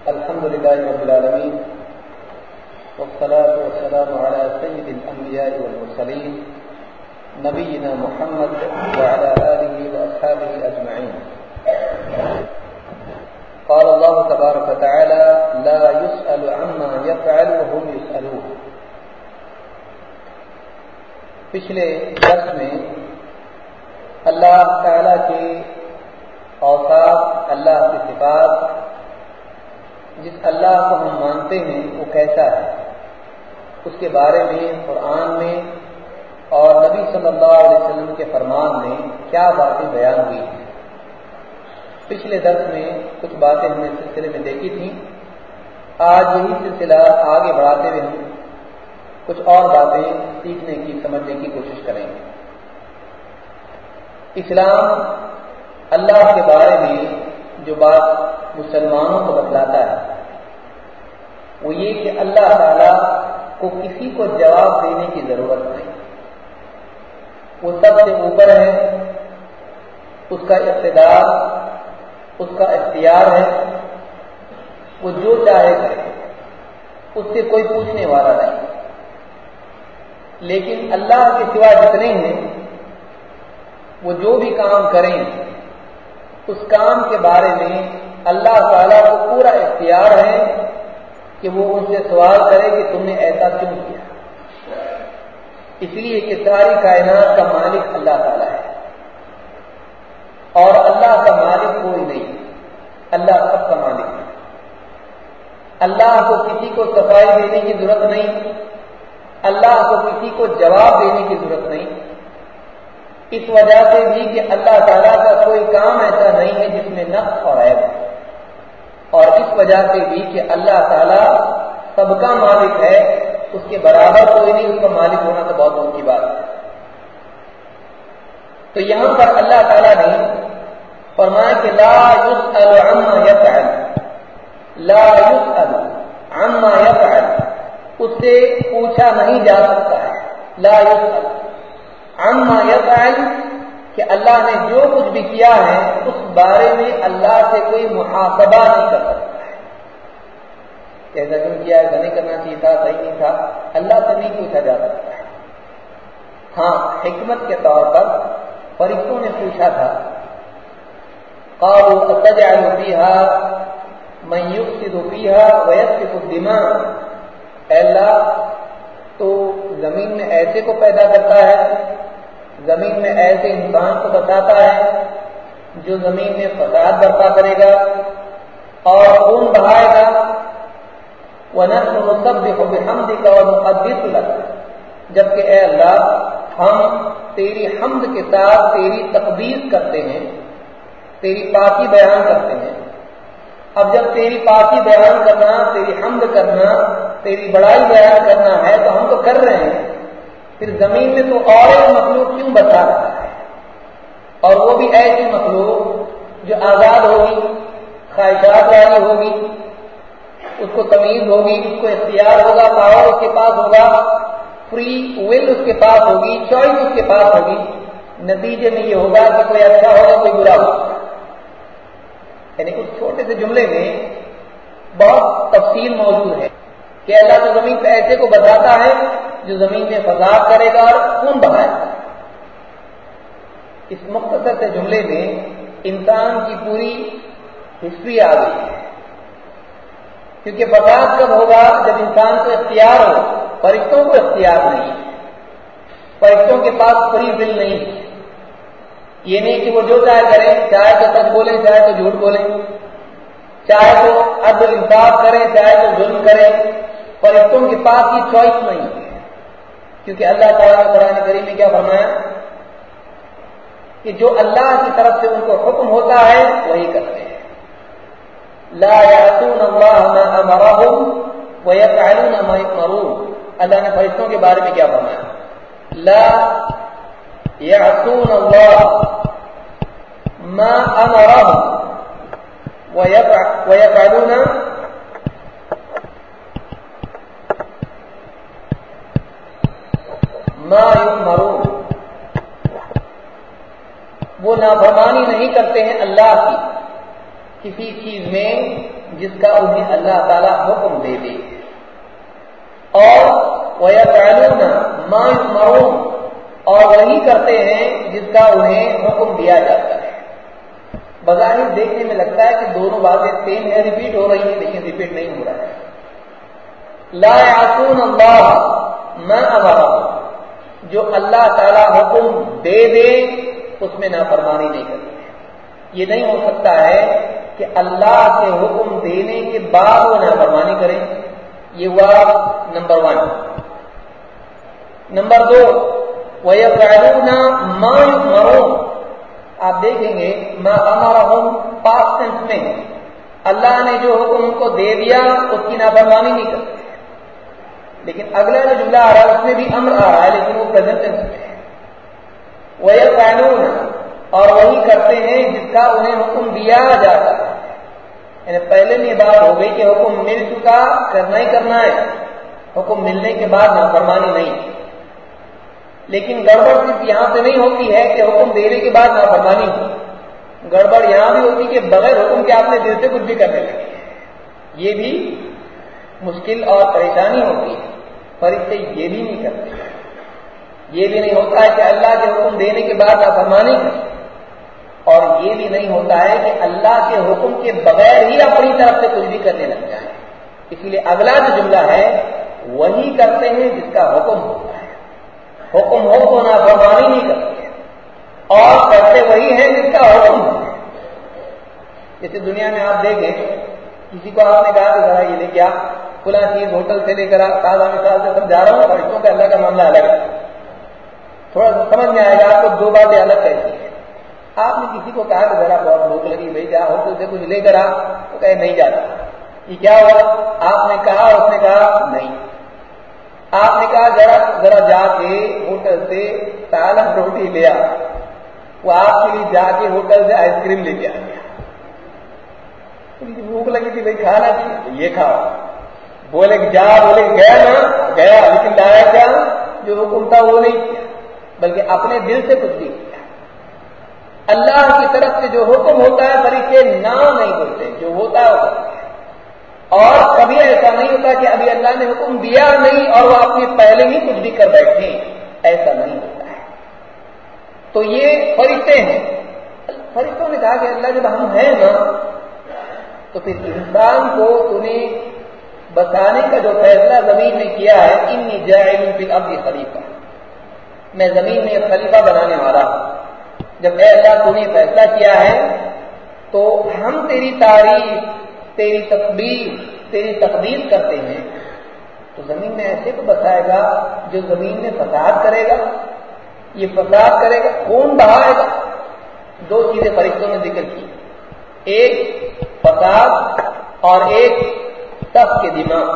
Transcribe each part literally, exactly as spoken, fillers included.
الحمد لله رب العالمين والصلاة والسلام على سيد الأنبياء والمرسلين نبينا محمد وعلى آله وأصحابه أجمعين. قال الله تبارك وتعالى لا يسأل عما يفعل وهم يسألون. پچھلے درس میں اللہ تعالیٰ کے اوصاف، اللہ کی صفات، جس اللہ کو ہم مانتے ہیں وہ کیسا ہے، اس کے بارے میں قرآن میں اور نبی صلی اللہ علیہ وسلم کے فرمان میں کیا باتیں بیان ہوئی ہیں. پچھلے درس میں کچھ باتیں ہم نے سلسلے میں دیکھی تھیں. آج یہی سلسلہ آگے بڑھاتے ہوئے ہم کچھ اور باتیں سیکھنے کی، سمجھنے کی کوشش کریں گے. اسلام اللہ کے بارے میں جو بات مسلمانوں کو بتلاتا ہے وہ یہ کہ اللہ تعالیٰ کو کسی کو جواب دینے کی ضرورت نہیں. وہ سب سے اوپر ہے، اس کا اقتدار، اس کا اختیار ہے، وہ جو چاہے کرے، اس سے کوئی پوچھنے والا نہیں. لیکن اللہ کے سوا جتنے ہیں وہ جو بھی کام کریں اس کام کے بارے میں اللہ تعالیٰ کو پورا اختیار ہے کہ وہ ان سے سوال کرے کہ تم نے ایسا کیوں کیا. اس لیے کہ ساری کائنات کا مالک اللہ تعالیٰ ہے اور اللہ کا مالک کوئی نہیں، اللہ سب کا مالک ہے. اللہ کو کسی کو صفائی دینے کی ضرورت نہیں، اللہ کو کسی کو جواب دینے کی ضرورت نہیں. اس وجہ سے بھی کہ اللہ تعالیٰ کا کوئی کام ایسا نہیں ہے جس میں نقص اور عیب ہے، اور اس وجہ سے بھی کہ اللہ تعالیٰ سب کا مالک ہے، اس کے برابر کوئی نہیں، اس کا مالک ہونا تو بہت دور کی بات ہے. تو یہاں پر اللہ تعالیٰ نے فرمایا کہ لا يسأل عما يفعل، لا يسأل عما يفعل، اس سے پوچھا نہیں جا سکتا ہے. لا يسأل عما يفعل کہ اللہ نے جو کچھ بھی کیا ہے اس بارے میں اللہ سے کوئی محاسبہ نہیں کر سکتا ہے. کیسا کیوں کیا ہے، نہیں کرنا چاہیے تھا، صحیح نہیں تھا، اللہ سے نہیں پوچھا جا سکتا ہے. ہاں، حکمت کے طور پر فرشتوں نے پوچھا تھا، قالوا اتجعل فيها من يفسد فيها ويسفك الدماء، اے اللہ تو زمین میں ایسے کو پیدا کرتا ہے، زمین میں ایسے انسان کو بتاتا ہے جو زمین میں فساد برپا کرے گا اور خون بہائے گا. وَنَحْنُ نُسَبِّحُ بِحَمْدِكَ وَنُقَدِّسُ لَكَ، جبکہ اے اللہ ہم تیری حمد کے ساتھ تیری تقدیس کرتے ہیں، تیری پاکی بیان کرتے ہیں. اب جب تیری پاکی بیان کرنا، تیری حمد کرنا، تیری بڑائی بیان کرنا ہے تو ہم تو کر رہے ہیں، پھر زمین میں تو اور ایک مخلوق کیوں بتا رہا ہے، اور وہ بھی ایسی مخلوق جو آزاد ہوگی، خواہشات والی ہوگی، اس کو تمیز ہوگی، اس کو اختیار ہوگا، پاور اس کے پاس ہوگا، فری ول اس کے پاس ہوگی، چوائس اس کے پاس ہوگی. نتیجے میں یہ ہوگا کہ کوئی اچھا ہوگا، کوئی برا ہوگا. یعنی اس چھوٹے سے جملے میں بہت تفصیل موجود ہے کہ اللہ تو زمین پہ ایسے کو بتاتا ہے جو زمین میں فساد کرے گا اور خون بہائے گا. اس مختصر سے جملے میں انسان کی پوری ہسٹری آ گئی ہے. کیونکہ فساد کب ہوگا؟ جب انسان کو اختیار ہو. فرشتوں کو اختیار نہیں، فرشتوں کے پاس فری ول نہیں. یہ نہیں کہ وہ جو چاہے کریں، چاہے تو سچ بولیں، چاہے تو جھوٹ بولیں، چاہے تو عدل انصاف کریں، چاہے تو ظلم کریں. فرشتوں کے پاس یہ چوائس نہیں ہے، کیونکہ اللہ تعالیٰ نے قرآن کریم میں کیا فرمایا کہ جو اللہ کی طرف سے ان کو حکم ہوتا ہے وہی کرتے ہیں. لا يعصون اللہ ما امرهم ويفعلون ما يؤمرون. اللہ نے فرشتوں کے بارے میں کیا فرمایا؟ لا يعصون اللہ ما امرهم ويفعلون ما يؤمرون. وہ نافرمانی نہیں کرتے ہیں اللہ کی کسی چیز میں جس کا انہیں اللہ تعالیٰ حکم دے دے، اور وَيَفْعَلُونَ مَا يُؤْمَرُونَ، اور وہی کرتے ہیں جس کا انہیں حکم دیا جاتا ہے۔ بظاہر دیکھنے میں لگتا ہے کہ دونوں باتیں سیم ہے، ریپیٹ ہو رہی ہیں، لیکن ریپیٹ نہیں ہو رہا ہے۔ لا يعصون اللہ ما امرهم، جو اللہ تعالیٰ حکم دے دے اس میں نافرمانی نہیں کرتے۔ یہ نہیں ہو سکتا ہے کہ اللہ کے حکم دینے کے بعد وہ نافرمانی کریں۔ یہ ہوا نمبر ون۔ نمبر دو، وَيَفْعَلُونَ مَا يُؤْمَرُونَ، آپ دیکھیں گے ما امرهم پاسٹ ٹینس میں اللہ نے جو حکم ان کو دے دیا اس کی نافرمانی نہیں کرتے، لیکن اگلا جو جملہ آ رہا ہے اس میں بھی امر آ رہا ہے لیکن وہ پریزنٹ ٹینس میں ہے۔ وَيَفْعَلُونَ، اور وہی کرتے ہیں جس کا انہیں حکم دیا جاتا ہے، یعنی پہلے میں یہ بات ہو گئی کہ حکم مل چکا، کرنا ہی کرنا ہے، حکم ملنے کے بعد نافرمانی نہیں۔ لیکن گڑبڑ صرف یہاں سے نہیں ہوتی ہے کہ حکم دینے کے بعد نافرمانی ہو، گڑبڑ یہاں بھی ہوتی کہ بغیر حکم کے آپ نے دل سے کچھ بھی کرنے لگے، یہ بھی مشکل اور پریشانی ہوتی ہے۔ فرشتے یہ بھی نہیں کرتے، یہ بھی نہیں ہوتا ہے کہ اللہ کے حکم دینے کے بعد نافرمانی کریں، اور یہ بھی نہیں ہوتا ہے کہ اللہ کے حکم کے بغیر ہی اپنی طرف سے کچھ بھی کرنے لگ جائیں۔ اسی لیے اگلا جو جملہ ہے وہی کرتے ہیں جس کا حکم ہوتا ہے، حکم ہو تو نافرمانی نہیں کرتے، اور کرتے وہی ہیں جس کا حکم ہوتا ہے۔ جیسے دنیا میں آپ دیکھیں، کسی کو آپ نے کہا کہ ذرا یہ لے کے آ فلاں چیز ہوٹل سے لے کر آ، تازہ مثال سے سمجھا رہا ہوں، فرشتوں کا اللہ کا معاملہ الگ ہے، تھوڑا سا سمجھ میں آئے گا آپ کو دو باتیں الگ کیسی ہیں۔ آپ نے کسی کو کہا کہ ذرا بہت بھوک لگی، بھائی جا ہوٹل سے کچھ لے کر آ، تو کہے نہیں جاتا، یہ کیا ہوا؟ آپ نے کہا، اس نے کہا نہیں۔ آپ نے کہا ذرا ذرا جا کے ہوٹل سے سالن روٹی لے آ، وہ آپ کے لیے جا کے ہوٹل سے آئس کریم لے کے آ گیا۔ بھوک لگی تھی، بھائی کھانا چاہیے تو یہ کھاؤ، بولے جا، بولے گیا نا گیا، لیکن لایا کیا؟ جو حکم تھا وہ نہیں کیا، بلکہ اپنے دل سے کچھ بھی کیا۔ اللہ کی طرف سے جو حکم ہوتا ہے فرشتے نہ نہیں بولتے، جو ہوتا ہے وہ کرتے ہیں۔ اور کبھی ایسا نہیں ہوتا کہ ابھی اللہ نے حکم دیا نہیں اور وہ اپنے پہلے ہی کچھ بھی کر بیٹھے، ایسا نہیں ہوتا ہے۔ تو یہ فرشتے ہیں۔ فرشتوں نے کہا کہ اللہ جب ہم ہیں نا تو پھر انسان کو تمہیں بتانے کا جو فیصلہ زمین میں کیا ہے، انی جاعل فی الارض خلیفہ، میں زمین میں ایک خلیفہ بنانے والا ہوں۔ جب اے اللہ تو نے فیصلہ کیا ہے تو ہم تیری تعریف، تیری تقدیر، تیری تقدیر کرتے ہیں، تو زمین میں ایسے کو بتائے گا جو زمین میں فساد کرے گا۔ یہ فساد کرے گا کون بہائے گا؟ دو چیزیں فرشتوں نے ذکر کی، ایک فساد اور ایک سب کے دماغ،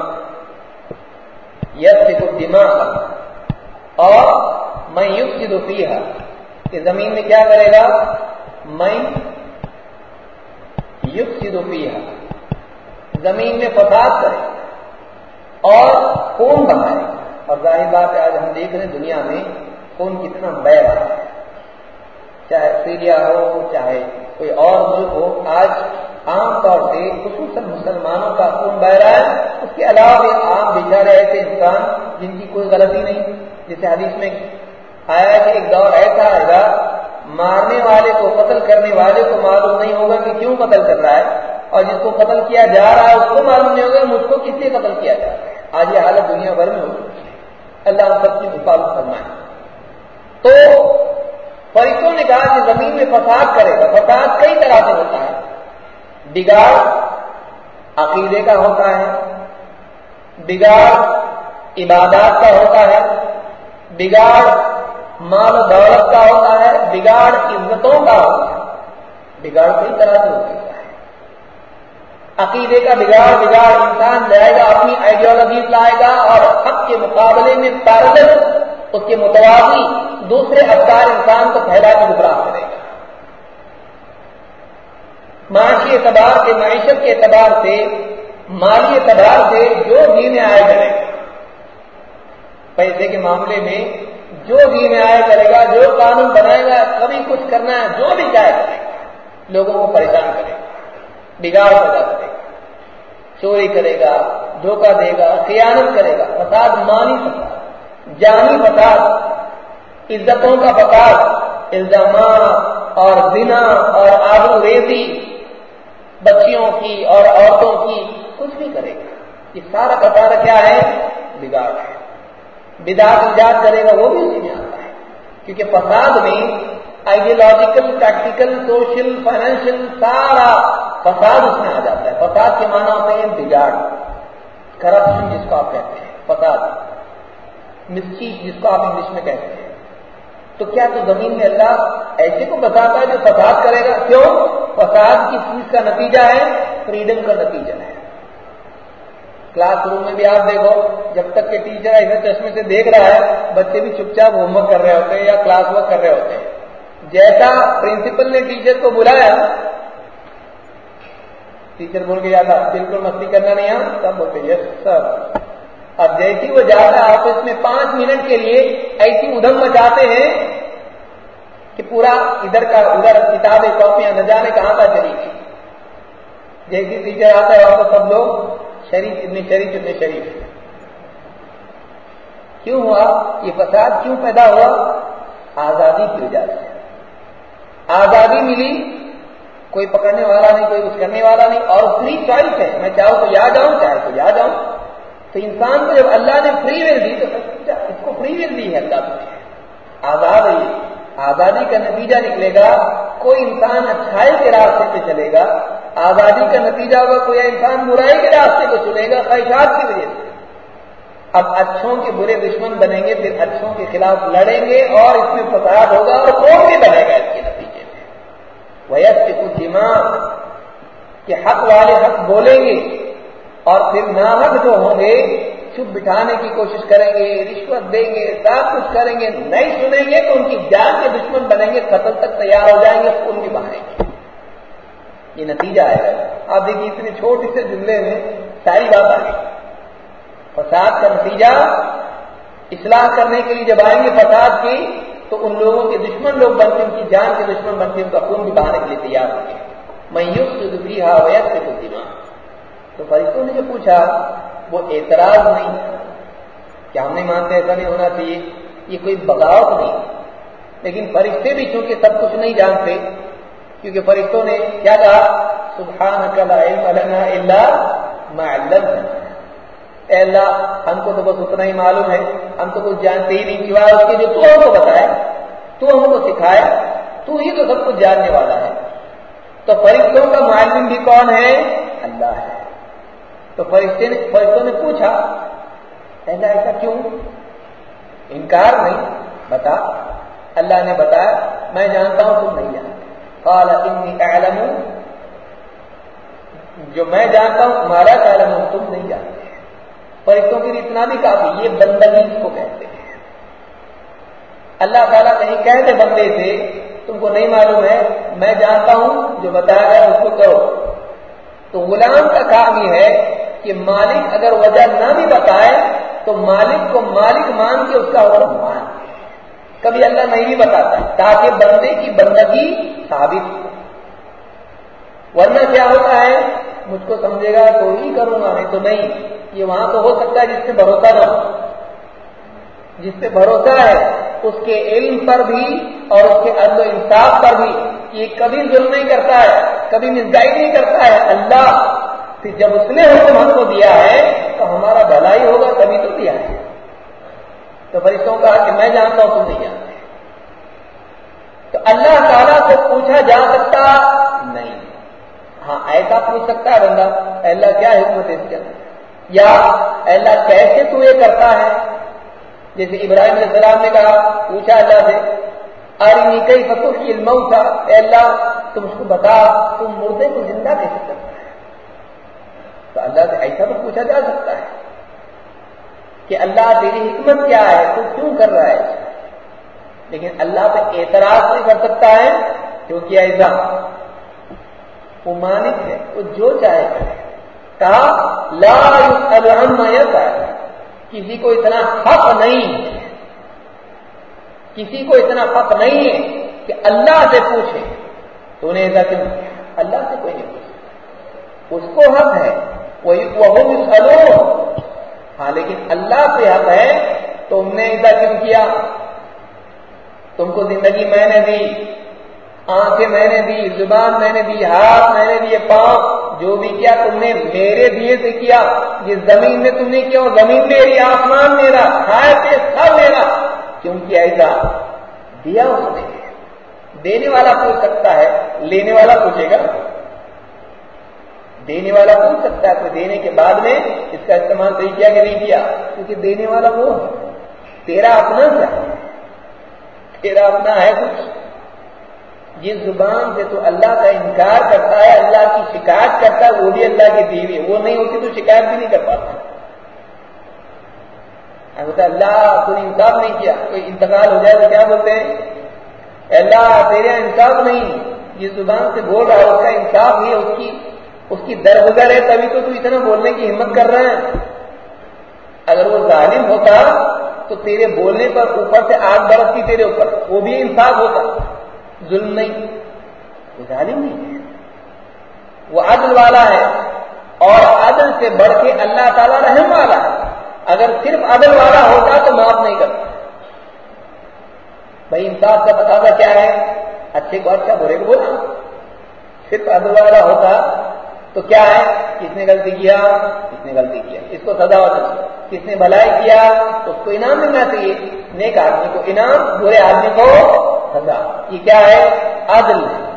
یسفک الدماء، اور من یفسد فیہا، کہ زمین میں کیا کرے گا؟ من یفسد فیہا، زمین میں فساد کرے، اور خون بہائے۔ اور ظاہر بات ہے آج ہم دیکھ رہے ہیں دنیا میں خون کتنا بہہ رہا ہے، چاہے سیریا ہو چاہے کوئی اور ملک ہو، آج عام طور سے خصوصاً مسلمانوں کا خون بہ رہا ہے۔ اس کے علاوہ بھی عام بیچارے ایسے انسان جن کی کوئی غلطی نہیں، جیسے حدیث میں آیا ہے کہ ایک دور ایسا آئے گا مارنے والے کو، قتل کرنے والے کو معلوم نہیں ہوگا کہ کیوں قتل کر رہا ہے، اور جس کو قتل کیا جا رہا ہے اس کو معلوم نہیں ہوگا مجھ کو کس لیے قتل کیا جا رہا ہے۔ آج یہ حالت دنیا بھر میں ہو چکی ہے، اللہ ہم سب کی حفاظت فرمائے۔ تو فرشتوں نے کہا کہ زمین میں فساد کرے گا۔ فساد کئی طرح سے ہوتا ہے، بگاڑ عقیدے کا ہوتا ہے، بگاڑ عبادات کا ہوتا ہے، بگاڑ مال و دولت کا ہوتا ہے، بگاڑ عزتوں کا ہوتا ہے، بگاڑ کئی طرح سے ہوتا ہے۔ عقیدے کا بگاڑ، بگاڑ انسان لائے گا، اپنی آئیڈیالوجیز لائے گا اور حق کے مقابلے میں پیرلل، اس کے متوازی دوسرے افکار انسان کو پھیلا کے گمراہ کرے گا۔ معاشی اعتبار سے، معیشت کے اعتبار سے، مالی اعتبار سے جو دین میں آئے کرے گا، پیسے کے معاملے میں جو دین میں آئے کرے گا، جو قانون بنائے گا، کبھی کچھ کرنا ہے جو بھی چاہے کرے گا، لوگوں کو پریشان کرے گا، بگاڑ پیدا کرے گا۔ چوری کرے گا، دھوکہ دے گا، خیانت کرے گا، فساد مانی فساد، جانی فساد، عزتوں کا فساد، الزامات اور زنا اور آبرو ریزی بچیوں کی اور عورتوں کی، کچھ بھی کرے گا، یہ سارا کا سارا کیا ہے؟ بگاڑ ہے۔ بدعت ایجاد کرے گا وہ بھی اسی میں آتا ہے، کیونکہ فساد میں آئیڈیالوجیکل، پریکٹیکل، سوشل، فائنینشیل، سارا فساد اس میں آ جاتا ہے۔ فساد کے معنی ہوتے ہیں بگاڑ، کرپشن جس کو آپ کہتے ہیں، فساد، مسچیف جس کو آپ انگلش میں کہتے ہیں۔ تو کیا تو زمین میں اللہ ایسے کو بتاتا ہے جو فساد کرے گا؟ کیوں؟ فساد کی چیز کا نتیجہ ہے فریڈم کا نتیجہ ہے۔ کلاس روم میں بھی آپ دیکھو، جب تک کہ ٹیچر ایسے چشمے سے دیکھ رہا ہے، بچے بھی چپ چاپ ہوم ورک کر رہے ہوتے ہیں یا کلاس ورک کر رہے ہوتے ہیں۔ جیسا پرنسپل نے ٹیچر کو بلایا، ٹیچر بول کے جاتا بالکل مستی کرنا نہیں ہے، سب بولتے یس سر۔ اب جیسی وہ جاتا ہے آفس میں، پانچ منٹ کے لیے ایسی ادھم مچاتے ہیں کہ پورا ادھر کا ادھر کتابیں کاپیاں نہ جانے کہاں کا چلی گئی۔ جیسی ٹیچر آتا ہے وہاں سب لوگ شریف اتنے شریف اتنے شریف۔ کیوں ہوا یہ فساد؟ کیوں پیدا ہوا؟ آزادی کی وجہ سے۔ آزادی ملی، کوئی پکڑنے والا نہیں، کوئی کچھ کرنے والا نہیں، اور فری چوائس ہے، میں چاہوں تو یہاں جاؤں چاہے تو یہاں جاؤں۔ تو انسان کو جب اللہ نے فری ول دی تو اس کو فری ول دی ہے اللہ نے، آزاد ہے۔ آزادی کا نتیجہ نکلے گا کوئی انسان اچھائی کے راستے پہ چلے گا، آزادی کا نتیجہ ہوگا کوئی انسان برائی کے راستے کو چلے گا خواہشات کی وجہ سے۔ اب اچھوں کے برے دشمن بنیں گے، پھر اچھوں کے خلاف لڑیں گے اور اس میں فساد ہوگا اور قوم بھی بنے گا اس کے نتیجے میں۔ وَيَسْفِكُ الدِّمَاءَ کہ حق والے حق بولیں گے اور پھر ناحق جو ہوں گے چپ بٹھانے کی کوشش کریں گے، رشوت دیں گے، سب کچھ کریں گے، نہیں سنیں گے تو ان کی جان کے دشمن بنیں گے، قتل تک تیار ہو جائیں گے، خون بھی بہائیں گے۔ یہ نتیجہ آئے گا۔ آپ دیکھیے اتنے چھوٹے سے جملے میں ساری بات آ گئی۔ فساد کا نتیجہ اصلاح کرنے کے لیے جب آئیں گے فساد کی، تو ان لوگوں کے دشمن لوگ بن کے، ان کی جان کے دشمن بن کے ان کا خون بھی بہانے کے لیے تیار ہوں گے۔ میں یفسد فیہا ویسفک الدماء۔ تو فرشتوں نے جو پوچھا وہ اعتراض نہیں کہ ہم نہیں مانتے، ایسا نہیں ہونا چاہیے، یہ کوئی بغاوت نہیں، لیکن فرشتے بھی چونکہ سب کچھ نہیں جانتے، کیونکہ فرشتوں نے کیا کہا؟ سبحانک لا علم لنا الا ما علمتنا۔ اے اللہ ہم کو تو بس اتنا ہی معلوم ہے، ہم تو کچھ جانتے ہی نہیں سوائے اس کے جو تو ہم کو بتائے، تو ہم کو سکھائے، تو ہی تو سب کچھ جاننے والا ہے۔ تو فرشتوں کا معلم بھی کون ہے؟ اللہ ہے۔ تو فرشتے نے فرشتوں نے پوچھا ایسا ایسا کیوں؟ انکار نہیں، بتا۔ اللہ نے بتایا میں جانتا ہوں تم نہیں جانتے۔ قال انی اعلم، جو میں جانتا ہوں تمہارا تعلم تم نہیں جانتے۔ فرشتوں کے لیے اتنا بھی کافی، یہ بندگی کو کہتے ہیں۔ اللہ تعالیٰ کہیں کہہ دے بندے سے تم کو نہیں معلوم ہے، میں جانتا ہوں، جو بتایا ہے اس کو کرو۔ تو غلام کا کام یہ ہے کہ مالک اگر وجہ نہ بھی بتائے تو مالک کو مالک مان کے اس کا حکم مان۔ کبھی اللہ نہیں بھی بتاتا تاکہ بندے کی بندگی ثابت ہو، ورنہ کیا ہوتا ہے مجھ کو سمجھے گا تو ہی کروں گا، نہیں تو نہیں۔ یہ وہاں تو ہو سکتا ہے جس سے بھروسہ نہ ہو، جس پہ بھروسہ ہے اس کے علم پر بھی اور اس کے عدل و انصاف پر بھی، یہ کبھی ظلم نہیں کرتا ہے، کبھی مس گائیڈ نہیں کرتا ہے اللہ۔ پھر جب اس نے حکم ہم کو دیا ہے تو ہمارا بھلائی ہوگا تبھی تو دیا ہے۔ تو فرشتوں کا کہ میں جانتا ہوں تم نہیں جانتے۔ تو اللہ تعالیٰ سے پوچھا جا سکتا نہیں، ہاں ایسا پوچھ سکتا ہے بندہ اللہ کیا حکمت ہے اس کے اندر، یا اللہ کیسے تو یہ کرتا ہے، جیسے ابراہیم علیہ السلام نے کہا پوچھا اللہ سے ارنی کیف تحیی الموتى، اے اللہ تم اس کو بتا تم مردے کو زندہ کیسے کرتا ہے۔ تو اللہ سے ایسا تو پوچھا جا سکتا ہے کہ اللہ تیری حکمت کیا ہے، تو کیوں کر رہا ہے، لیکن اللہ پہ اعتراض نہیں کر سکتا ہے کیونکہ ایسا وہ مالک ہے، وہ جو چاہے کرے۔ کہا لا يسأل عما يفعل، کسی کو اتنا حق نہیں ہے، کسی کو اتنا حق نہیں ہے کہ اللہ سے پوچھے تو نے ایسا کیوں کیا، اللہ سے کوئی نہیں پوچھے، اس کو حق ہے وَهُمْ يُسْأَلُونَ. ہاں لیکن اللہ سے حق ہے تم نے ایسا کیوں کیا؟ تم کو زندگی میں نے دی، آنکھیں میں نے دی، زبان میں نے دی، ہاتھ میں نے دیے، پاؤں، جو بھی کیا تم نے میرے دیے سے کیا. یہ زمین میں تم نے کیا، زمین میری، آسمان میرا، کھائے پہ سب میرا. کیوں کیا ایسا؟ دیا اس نے. دینے والا پوچھ سکتا ہے، لینے والا پوچھے گا؟ دینے والا پوچھ سکتا ہے، کوئی دینے کے بعد میں اس کا استعمال صحیح کیا کہ نہیں کیا؟ کیونکہ دینے والا وہ تیرا اپنا کیا، تیرا اپنا ہے کچھ. جس زبان سے تو اللہ کا انکار کرتا ہے، اللہ کی شکایت کرتا ہے، وہ بھی اللہ کی دی ہوئی ہے. وہ نہیں ہوتی تو شکایت بھی نہیں کر پاتا. ہوتا اللہ تو نے انصاف نہیں کیا، کوئی انتقال ہو جائے تو کیا بولتے ہیں؟ اللہ تیرا انصاف نہیں. جس زبان سے بول رہا ہے اس کا انصاف ہی ہے، اس کی اس کی درگزر ہے، تبھی تو تو اتنا بولنے کی ہمت کر رہے ہیں. اگر وہ ظالم ہوتا تو تیرے بولنے پر اوپر سے آگ برستی تیرے اوپر، وہ بھی انصاف ہوتا. ظلم نہیں، وہ ظالم نہیں ہے، وہ عدل والا ہے. اور عدل سے بڑھ کے اللہ تعالیٰ رحم والا ہے. اگر صرف عدل والا ہوتا تو معاف نہیں کرتا. بھائی انصاف کا تقاضا کیا ہے؟ اچھے کو اچھا، برے کو برا. صرف عدل والا ہوتا تو کیا ہے؟ کس نے غلطی کیا؟ کس نے غلطی کیا اس کو سزا ہونا چاہیے. کس نے بھلائی کیا اس کو انعام ملنا چاہیے. نیک آدمی کو انعام، برے آدمی کو سزا. یہ کیا ہے؟ عدل.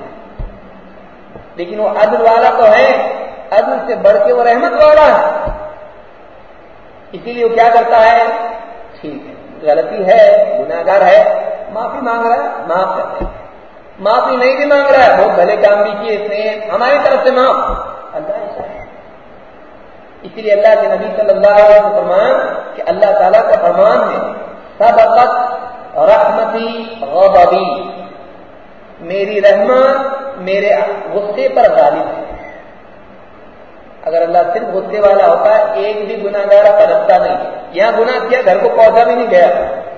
لیکن وہ عدل والا تو ہے، عدل سے بڑھ کے وہ رحمت والا ہے. اسی لیے وہ کیا کرتا ہے؟ ٹھیک ہے غلطی ہے، گناہگار ہے، معافی مانگ رہا ہے، معاف کرتے ہیں. معافی نہیں بھی مانگ رہا ہے، بہت بھلے کام بھی کیے اس نے، ہماری طرف سے معاف. اللہ ایسا ہے. اسی لیے اللہ کے نبی صلی اللہ علیہ وسلم فرمان کہ اللہ تعالیٰ کا فرمان ہے سبقت رحمتی غضبی، میری رحمت میرے غصے پر غالب ہے. اگر اللہ صرف غصے والا ہوتا ہے ایک بھی گناہگار پرستا نہیں. یہاں گناہ کیا، گھر کو پہنچا بھی نہیں گیا،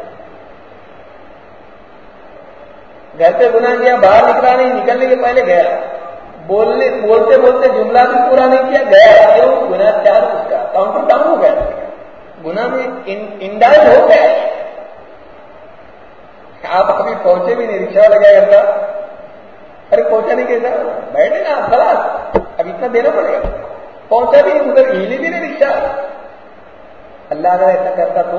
گھر پہ گناہ کیا، باہر نکلا نہیں، نکلنے کے پہلے گیا، بولنے بولتے بولتے جملہ بھی پورا نہیں کیا، گیا. کیوں؟ گناہ چار اس کا کاؤنٹر ڈاؤن ہو گیا، گناہ میں انڈائل ہو گیا. آپ ابھی پہنچے بھی نہیں، رکشہ لگا کرتا، ارے پہنچا نہیں کیسا، بیٹھے نا آپ خلاص، اب اتنا دینا پڑے گا. پہنچا بھی نہیں، ادھر ہیلی بھی نہیں رکشہ. اللہ اگر ایسا کرتا تو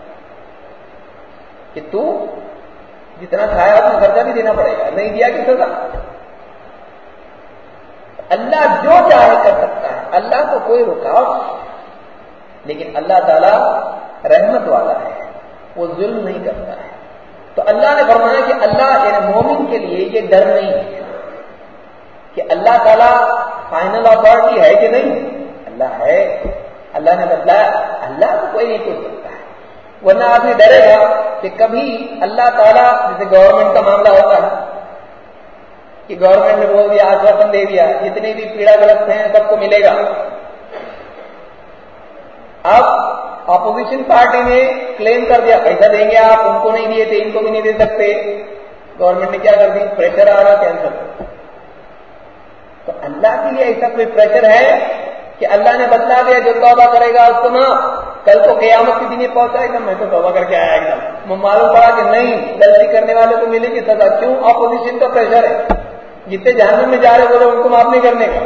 کہ تو جتنا کھایا اتنا خرچہ بھی دینا پڑے گا، نہیں دیا کہ سزا. اللہ جو چاہے کر سکتا ہے، اللہ کو کوئی رکاوٹ نہیں. لیکن اللہ تعالیٰ رحمت والا ہے، وہ ظلم نہیں کرتا ہے. تو اللہ نے فرمایا کہ اللہ یعنی مومن کے لیے یہ ڈر نہیں ہے کہ اللہ تعالیٰ فائنل اتھارٹی ہے کہ نہیں. اللہ ہے. اللہ نے بتلایا اللہ کو کوئی نہیں پوچھ سکتا ہے. ورنہ آدمی ڈرے گا کہ کبھی اللہ تعالیٰ جیسے گورنمنٹ کا معاملہ ہوتا ہے کہ گورنمنٹ نے بول دیا، آشواسن دے دیا، جتنے بھی پیڑا گرست ہیں سب کو ملے گا. اب اپوزیشن پارٹی نے کلیم کر دیا پیسہ دیں گے آپ، ان کو نہیں دیے تھے، ان کو بھی نہیں دے سکتے. گورنمنٹ نے کیا کر دی؟ پریشر آ رہا کینسل. تو اللہ کے لیے ایسا کوئی پریشر ہے کہ اللہ نے بتلا دیا جو توبہ کرے گا اس کو معاف، کل کو قیامت کے دن یہ پہنچائے گا میں تو توبہ کر کے آیا ایک دم. معلوم پڑا کہ نہیں، غلطی کرنے والے کو ملے گی سزا. کیوں؟ اپوزیشن کا پریشر ہے. جتنے جہنم میں جا رہے بولے ان کو معاف نہیں کرنے کا.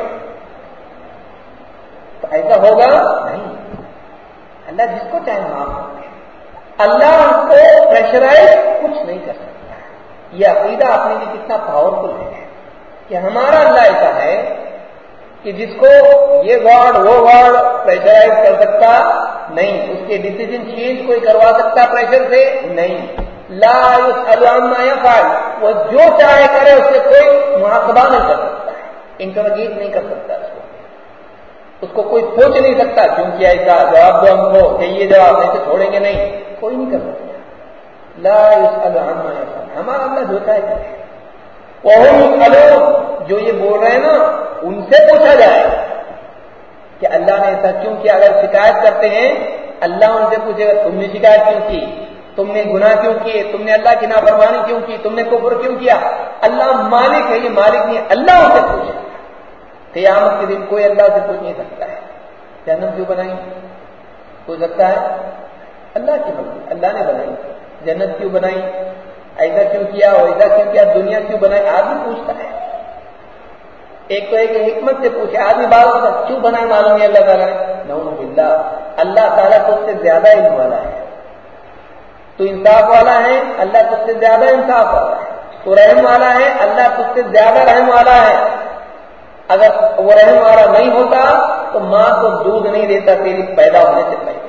تو ایسا ہوگا نہیں. اللہ جس کو چاہے معاف کرتے ہیں. اللہ ان کو پریشرائز کچھ نہیں کر سکتا. یہ عقیدہ اپنے لیے کتنا پاورفل ہے کہ ہمارا اللہ ایسا ہے کہ جس کو یہ گاڈ وہ گاڈ پریشرائز کر سکتا نہیں. اس کے ڈیسیجن چینج کوئی کروا سکتا پریشر سے نہیں. لا یسأل عما یفعل، وہ جو چاہے کرے اس سے کوئی محاسبہ نہیں کر سکتا ہے، انٹروگیٹ نہیں کر سکتا اس کو. اس کو کوئی پوچھ نہیں سکتا کیوں کیا ایسا، جواب دو ہم کو کہ یہ جواب ایسے چھوڑیں گے نہیں، کوئی نہیں کر سکتا. لا یسأل عما یفعل، ہمارا اللہ جو چاہے کرے. وَهُمْ يُسْأَلُونَ، جو یہ بول رہے ہیں نا ان سے پوچھا جائے کہ اللہ نے ایسا کیوں کیا. اگر شکایت کرتے ہیں اللہ ان سے پوچھے گا تم نے شکایت کیوں کی، تم نے گناہ کیوں کیے، تم نے اللہ کی نافرمانی کیوں کی، تم نے کفر کیوں کیا. اللہ مالک ہے، یہ مالک نہیں ہے. اللہ ان سے پوچھے. قیامت کے دن کوئی اللہ سے پوچھ نہیں سکتا ہے. جہنم کیوں بنائی؟ ہو سکتا ہے اللہ کی مرضی، اللہ نے بنائی۔ جنت کیوں بنائی؟ ایسا کیوں کیا، ویسا کیوں کیا، دنیا کیوں بنائی؟ آدمی پوچھتا ہے۔ ایک تو ایک حکمت سے پوچھے آدمی، بات ہوتا کیوں بنائی معلوم ہے اللہ تعالیٰ نے؟ نعوذ باللہ، اللہ تعالیٰ تو اس سے زیادہ علم والا ہے، تو انصاف والا ہے، اللہ تجھ سے زیادہ انصاف والا ہے، تو رحم والا ہے، اللہ تجھ سے زیادہ رحم والا ہے۔ اگر وہ رحم والا نہیں ہوتا تو ماں کو دودھ نہیں دیتا تیری پیدا ہونے سے پہلے۔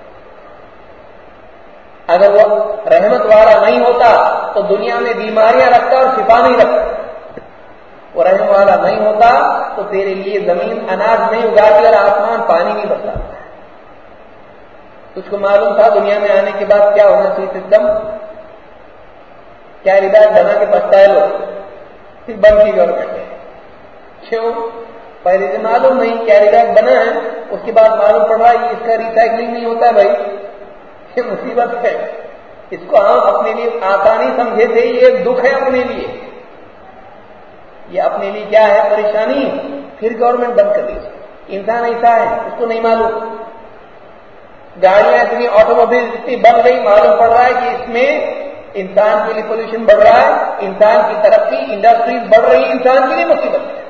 اگر وہ رحمت والا نہیں ہوتا تو دنیا میں بیماریاں رکھتا اور شفا نہیں رکھتا۔ وہ رحم والا نہیں ہوتا تو تیرے لیے زمین اناج نہیں اگاتی اور آسمان پانی نہیں برساتا۔ تجھ کو معلوم تھا دنیا میں آنے کے بعد کیا ہونا چاہیے سسٹم؟ کیا ریبیٹ بنا کے بچتا ہے لوگ؟ پھر بند کی گورنمنٹ ہے، کیوں؟ پہلے سے معلوم نہیں کیا ریبیٹ بنا ہے، اس کے بعد معلوم پڑ رہا ہے اس کا ریسائکلنگ نہیں ہوتا ہے۔ بھائی یہ مصیبت ہے، اس کو ہم اپنے لیے آسانی سمجھے تھے، یہ ایک دکھ ہے اپنے لیے، یہ اپنے لیے کیا ہے؟ پریشانی۔ پھر گورنمنٹ بند کر دی۔ انسان ایسا ہے، اس کو نہیں معلوم۔ گاڑیاں اتنی، آٹوموبائل اتنی بن گئی، معلوم پڑ رہا ہے کہ اس میں انسان کے لیے پولوشن بڑھ رہا ہے، انسان کی ترقی، انڈسٹریز بڑھ رہی ہے، انسان کے لیے مصیبت ہے۔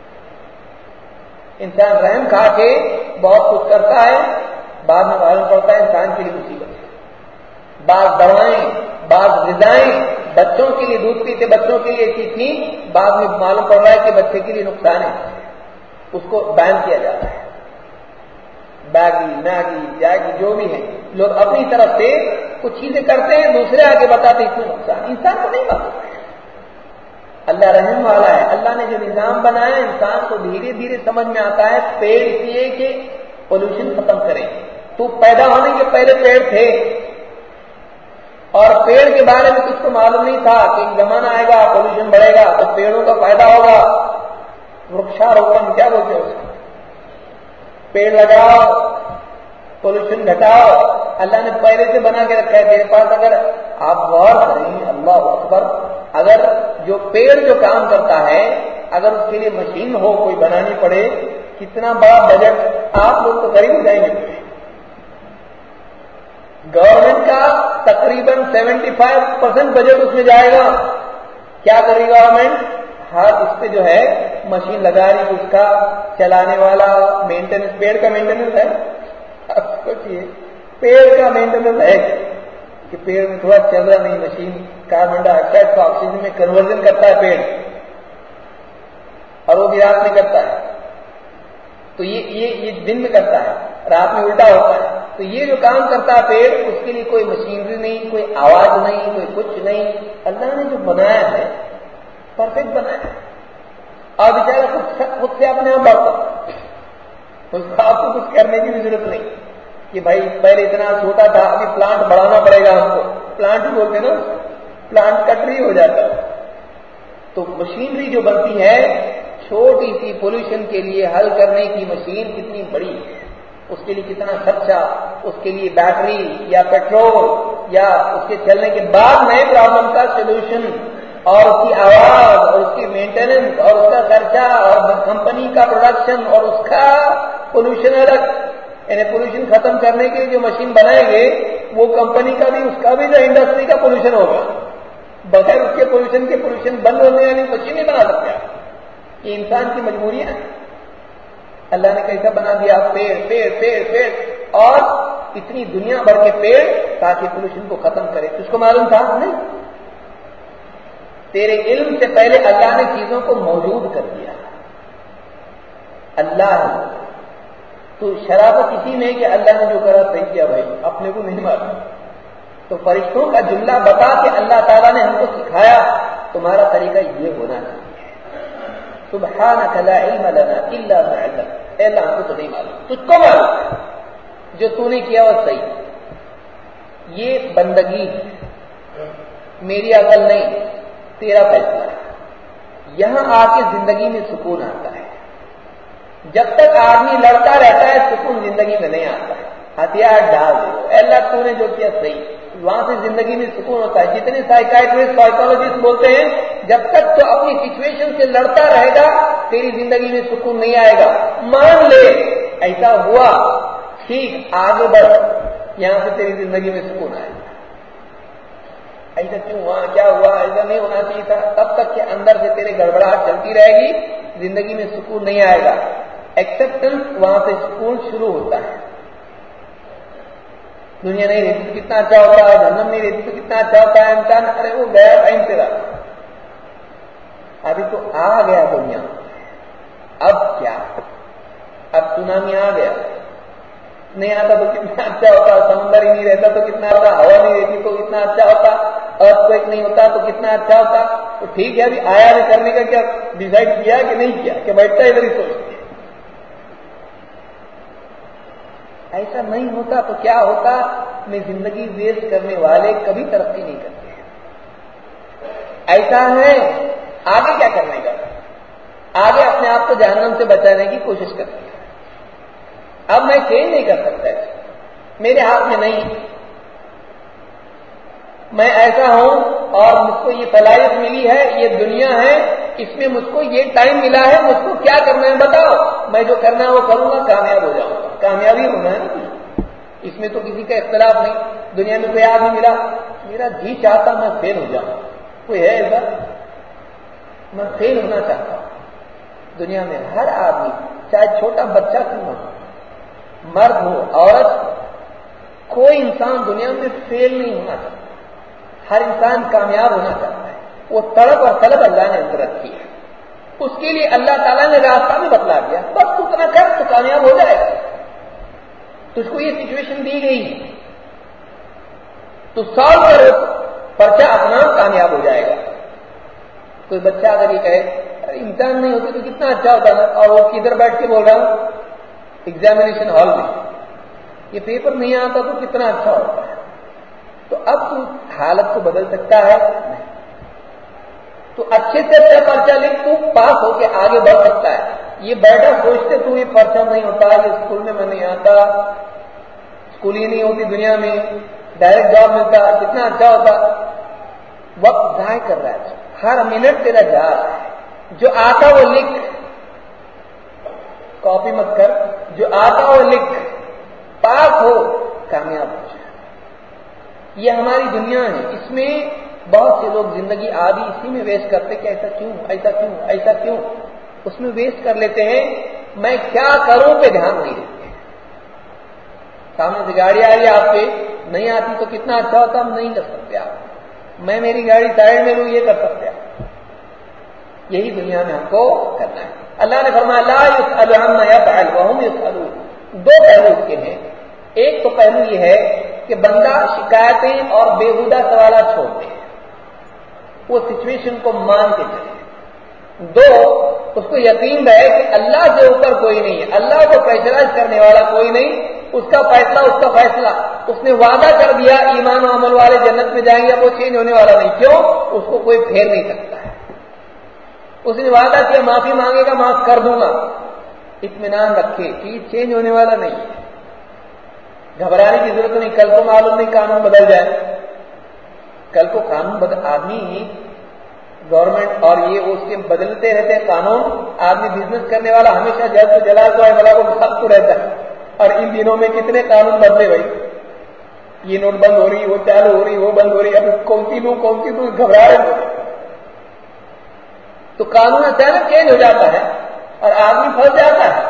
انسان رحم کھا کے بہت کچھ کرتا ہے، بعد میں معلوم پڑتا ہے انسان کے لیے مصیبت ہے۔ بعض دوائیں، بعض غذائیں بچوں کے لیے دودھ پیتے بچوں کے لیے اچھی تھی، بعد میں معلوم پڑ رہا ہے کہ بچے کے لیے نقصان ہے، اس کو بین کیا جاتا ہے۔ بیگی، میگی، جاگی جو بھی ہے، لوگ اپنی طرف سے کچھ چیزیں کرتے ہیں، دوسرے آگے بتاتے ہیں اس میں نقصان، انسان کو نہیں معلوم ہے۔ اللہ رحم والا ہے، اللہ نے جو نظام بنایا انسان کو دھیرے دھیرے سمجھ میں آتا ہے۔ پیڑ اس لیے کہ پولوشن ختم کریں، تو پیدا ہونے کے پہلے پیڑ تھے، اور پیڑ کے بارے میں کچھ کو معلوم نہیں تھا کہ ایک زمانہ آئے گا پولوشن بڑھے گا تو پیڑوں کا فائدہ ہوگا۔ وૃکشاروپن کیا بولتے ہیں اس کو؟ پیڑ لگاؤ، پولوشن گھٹاؤ، اللہ نے پہلے سے بنا کے رکھا ہے تیرے پاس۔ اگر آپ غور کریں، اللہ اکبر، اگر جو پیڑ جو کام کرتا ہے، اگر اس کے لیے مشین ہو کوئی بنانی پڑے، کتنا بڑا بجٹ آپ لوگ تو غریب جائیں گے۔ گورنمنٹ کا تقریباً سیونٹی فائیو پرسینٹ بجٹ اس میں جائے گا۔ کیا کرے گا گورنمنٹ؟ ہر اس پہ جو ہے مشین لگا رہی، اس کا چلانے والا مینٹیننس، پیڑ کا مینٹیننس ہے۔ اب سوچیے پیڑ کا مینٹیننس ہے کہ پیڑ میں تھوڑا چل رہا نہیں، مشین کاربن ڈائی آکسائڈ کو آکسیجن میں کنورژن کرتا ہے پیڑ، اور وہ بھی رات میں کرتا ہے، تو یہ یہ یہ دن میں کرتا ہے، رات میں الٹا ہوتا ہے۔ تو یہ جو کام کرتا ہے پیڑ، اس کے لیے کوئی مشینری نہیں، کوئی آواز نہیں، کوئی کچھ نہیں، اللہ نے جو بنایا ہے پرفیکٹ بنایا ہے، اور بیچارہ خود سے اپنے آپ بڑھتا، اس کو آپ کو کچھ کرنے کی بھی ضرورت نہیں کہ بھائی پہلے اتنا چھوٹا تھا، ابھی پلانٹ بڑھانا پڑے گا ہم کو، پلانٹ ہی بولتے نا، پلانٹ کٹری ہو جاتا ہے۔ تو مشینری جو بنتی ہے چھوٹی سی پولوشن کے لیے حل کرنے کی مشین کتنی بڑی ہے، اس کے لیے کتنا خرچہ، اس کے لیے بیٹری یا پیٹرول یا اس کے چلنے کے بعد نئے پرابلم کا سولوشن، اور اس کی آواز اور اس کی مینٹیننس اور اس کا خرچہ اور کمپنی کا پروڈکشن اور اس کا پولوشن الگ، یعنی پولوشن ختم کرنے کے لیے جو مشین بنائیں گے وہ کمپنی کا بھی، اس کا بھی جو انڈسٹری کا پولوشن ہوگا، بغیر اس کے پولوشن کے پولوشن بند ہونے والی مشین نہیں بنا سکتے آپ۔ یہ انسان کی مجبوریاں ہیں۔ اللہ نے کیسا بنا دیا؟ پیڑ پیڑ پیڑ پیڑ، اور اتنی دنیا بھر کے پیڑ تاکہ پولوشن کو ختم کرے۔ اس کو معلوم تھا نہیں؟ تیرے علم سے پہلے اللہ نے چیزوں کو موجود کر دیا۔ اللہ تو شرافت اسی میں کہ اللہ نے جو کرا صحیح کیا، بھائی اپنے کو نہیں معلوم، تو فرشتوں کا جملہ بتا کے اللہ تعالیٰ نے ہم کو سکھایا تمہارا طریقہ یہ ہونا چاہیے۔ سبحانک لا علم لنا الا ما علمتنا، اے اللہ ہم کو تو نہیں معلوم، تجھ کو معلوم ہے، جو تو نے کیا وہ صحیح۔ یہ بندگی میری عقل نہیں، تیرا فیصلہ ہے۔ یہاں آ کے زندگی میں سکون آتا ہے۔ جب تک آدمی لڑتا رہتا ہے سکون زندگی میں نہیں آتا ہے۔ ہتھیار ڈال دو، اے اللہ تو نے جو کیا صحیح، وہاں سے زندگی میں سکون ہوتا ہے۔ جتنے سائیکائٹرسٹ سائیکالوجسٹ بولتے ہیں جب تک تو اپنی سچویشن سے لڑتا رہے گا تیری زندگی میں سکون نہیں آئے گا۔ مان لے ایسا ہوا ٹھیک آگے بڑھ, یہاں سے تیری زندگی میں سکون آئے گا. ایسا کیوں ہوا, کیا ہوا, ایسا نہیں ہونا چاہیے تھا, تب تک کہ اندر سے تیرے گڑبڑاہٹ چلتی رہے گی, زندگی میں سکون نہیں آئے گا. ایکسپٹنس وہاں سے سکون شروع ہوتا ہے. دنیا نہیں رہتی تو کتنا اچھا ہوتا ہے, جہنم نہیں رہتی تو کتنا اچھا ہوتا ہے, انسان ارے وہ گیا ٹائم تیرا, ابھی تو آ گیا دنیا, اب کیا, اب سونامی آ گیا, نہیں آتا تو کتنا اچھا ہوتا, سمندر ہی نہیں رہتا تو کتنا ہوتا, ہوا نہیں رہتی تو کتنا اچھا ہوتا, ارتھ کوئک نہیں ہوتا تو کتنا اچھا ہوتا. تو ٹھیک ہے, ابھی آیا نہیں کرنے کا کیا ڈیسائیڈ کیا کہ نہیں کیا, کہ بیٹھتا ادھر ہی سوچتے. ایسا نہیں ہوتا تو کیا ہوتا, میں زندگی ویسٹ کرنے والے کبھی ترقی نہیں کرتے. ایسا ہے, آگے کیا کرنے کا, آگے اپنے آپ کو جہنم سے بچانے کی کوشش کرتے ہیں. اب میں چینج نہیں کر سکتا, میرے ہاتھ میں نہیں, میں ایسا ہوں اور مجھ کو یہ صلاحیت ملی ہے, یہ دنیا ہے, اس میں مجھ کو یہ ٹائم ملا ہے, مجھ کو کیا کرنا ہے بتاؤ, میں جو کرنا ہے وہ کروں گا, کامیاب ہو جاؤں گا. کامیابی ہونا ہے نا, اس میں تو کسی کا اختلاف نہیں. دنیا میں کوئی آدمی ملا, میرا جی چاہتا میں فیل ہو جاؤں, کوئی ہے ایسا, میں فیل ہونا چاہتا ہوں. دنیا میں ہر آدمی, چاہے چھوٹا بچہ کیوں ہو, مرد ہو عورت, کوئی انسان دنیا میں فیل نہیں ہونا چاہتا. ہر انسان کامیاب ہونا چاہتا ہے. وہ تڑپ اور طلب اللہ نے اندر رکھی ہے, اس کے لیے اللہ تعالیٰ نے راستہ بھی بتلا دیا, بس تو اتنا کر تو کامیاب ہو جائے گا. تجھ کو یہ سچویشن دی گئی تو سالو کرو, پرچہ اپنا کامیاب ہو جائے گا. کوئی بچہ اگر یہ کہے امتحان نہیں ہوتی تو کتنا اچھا ہوتا نا, اور وہ کدھر بیٹھ کے بول رہا ہوں ایگزامینیشن ہال میں, یہ پیپر نہیں آتا تو کتنا اچھا ہوتا ہے. تو اب تو حالت کو بدل سکتا ہے نہیں, تو اچھے سے اچھا پرچہ لکھ, تو پاس ہو کے آگے بڑھ سکتا ہے. یہ بیٹھا سوچتے تو یہ پرچہ نہیں ہوتا, یہ اسکول میں میں نہیں آتا, اسکول ہی نہیں ہوتی دنیا میں, ڈائریکٹ جاب ملتا کتنا اچھا ہوتا. وقت ضائع کر رہا ہے, ہر منٹ تیرا جا رہا ہے. جو آتا وہ لکھ, کاپی مت کر, جو آتا وہ لکھ, پاس ہو کامیاب ہو جائے. یہ ہماری دنیا ہے, اس میں بہت سے لوگ زندگی آدھی اسی میں ویسٹ کرتے کہ ایسا کیوں ایسا کیوں ایسا کیوں, اس میں ویسٹ کر لیتے ہیں. میں کیا کروں پہ دھیان نہیں دیتے. سامنے سے گاڑی آ رہی ہے آپ پہ, نہیں آتی تو کتنا اچھا ہوتا, ہم نہیں کر سکتے آپ, میں میری گاڑی سائڈ میں لوں, یہ کر سکتے آپ. یہی دنیا میں ہم کو کرنا ہے. اللہ نے فرمایا لا يسأل عما يفعل وهم يسألون. دو پہلو اس کے ہیں. ایک تو پہلو یہ ہے کہ بندہ شکایتیں اور بےہودہ سوالات چھوڑ دے, وہ سچویشن کو مان کے چلے. دو, اس کو یقین رہے کہ اللہ سے اوپر کوئی نہیں ہے, اللہ کو پریشرائز کرنے والا کوئی نہیں, اس کا فیصلہ اس کا فیصلہ. اس نے وعدہ کر دیا ایمان و عمل والے جنت میں جائیں گے, وہ چینج ہونے والا نہیں. کیوں؟ اس کو کوئی پھیر نہیں سکتا ہے. اس نے وعدہ کیا معافی مانگے گا, معاف کر دوں گا. اطمینان رکھے کہ یہ چینج ہونے والا نہیں ہے, گھبرانے کی ضرورت نہیں. کل کو معلوم نہیں قانون بدل جائے, کل کو قانون بدل, آدمی گورنمنٹ اور یہ اس کے بدلتے رہتے ہیں قانون. آدمی بزنس کرنے والا ہمیشہ جلد سے جلال کو ہے بلا کو سب کو رہتا ہے, اور ان دنوں میں کتنے قانون بدلے بھائی, یہ نوٹ بند ہو رہی, وہ چالو ہو رہی, وہ بند ہو رہی, اب کون سی لوں کون سی لوں, گھبرا رہے. تو قانون اچانک چینج ہو جاتا ہے اور آدمی پھنس جاتا ہے.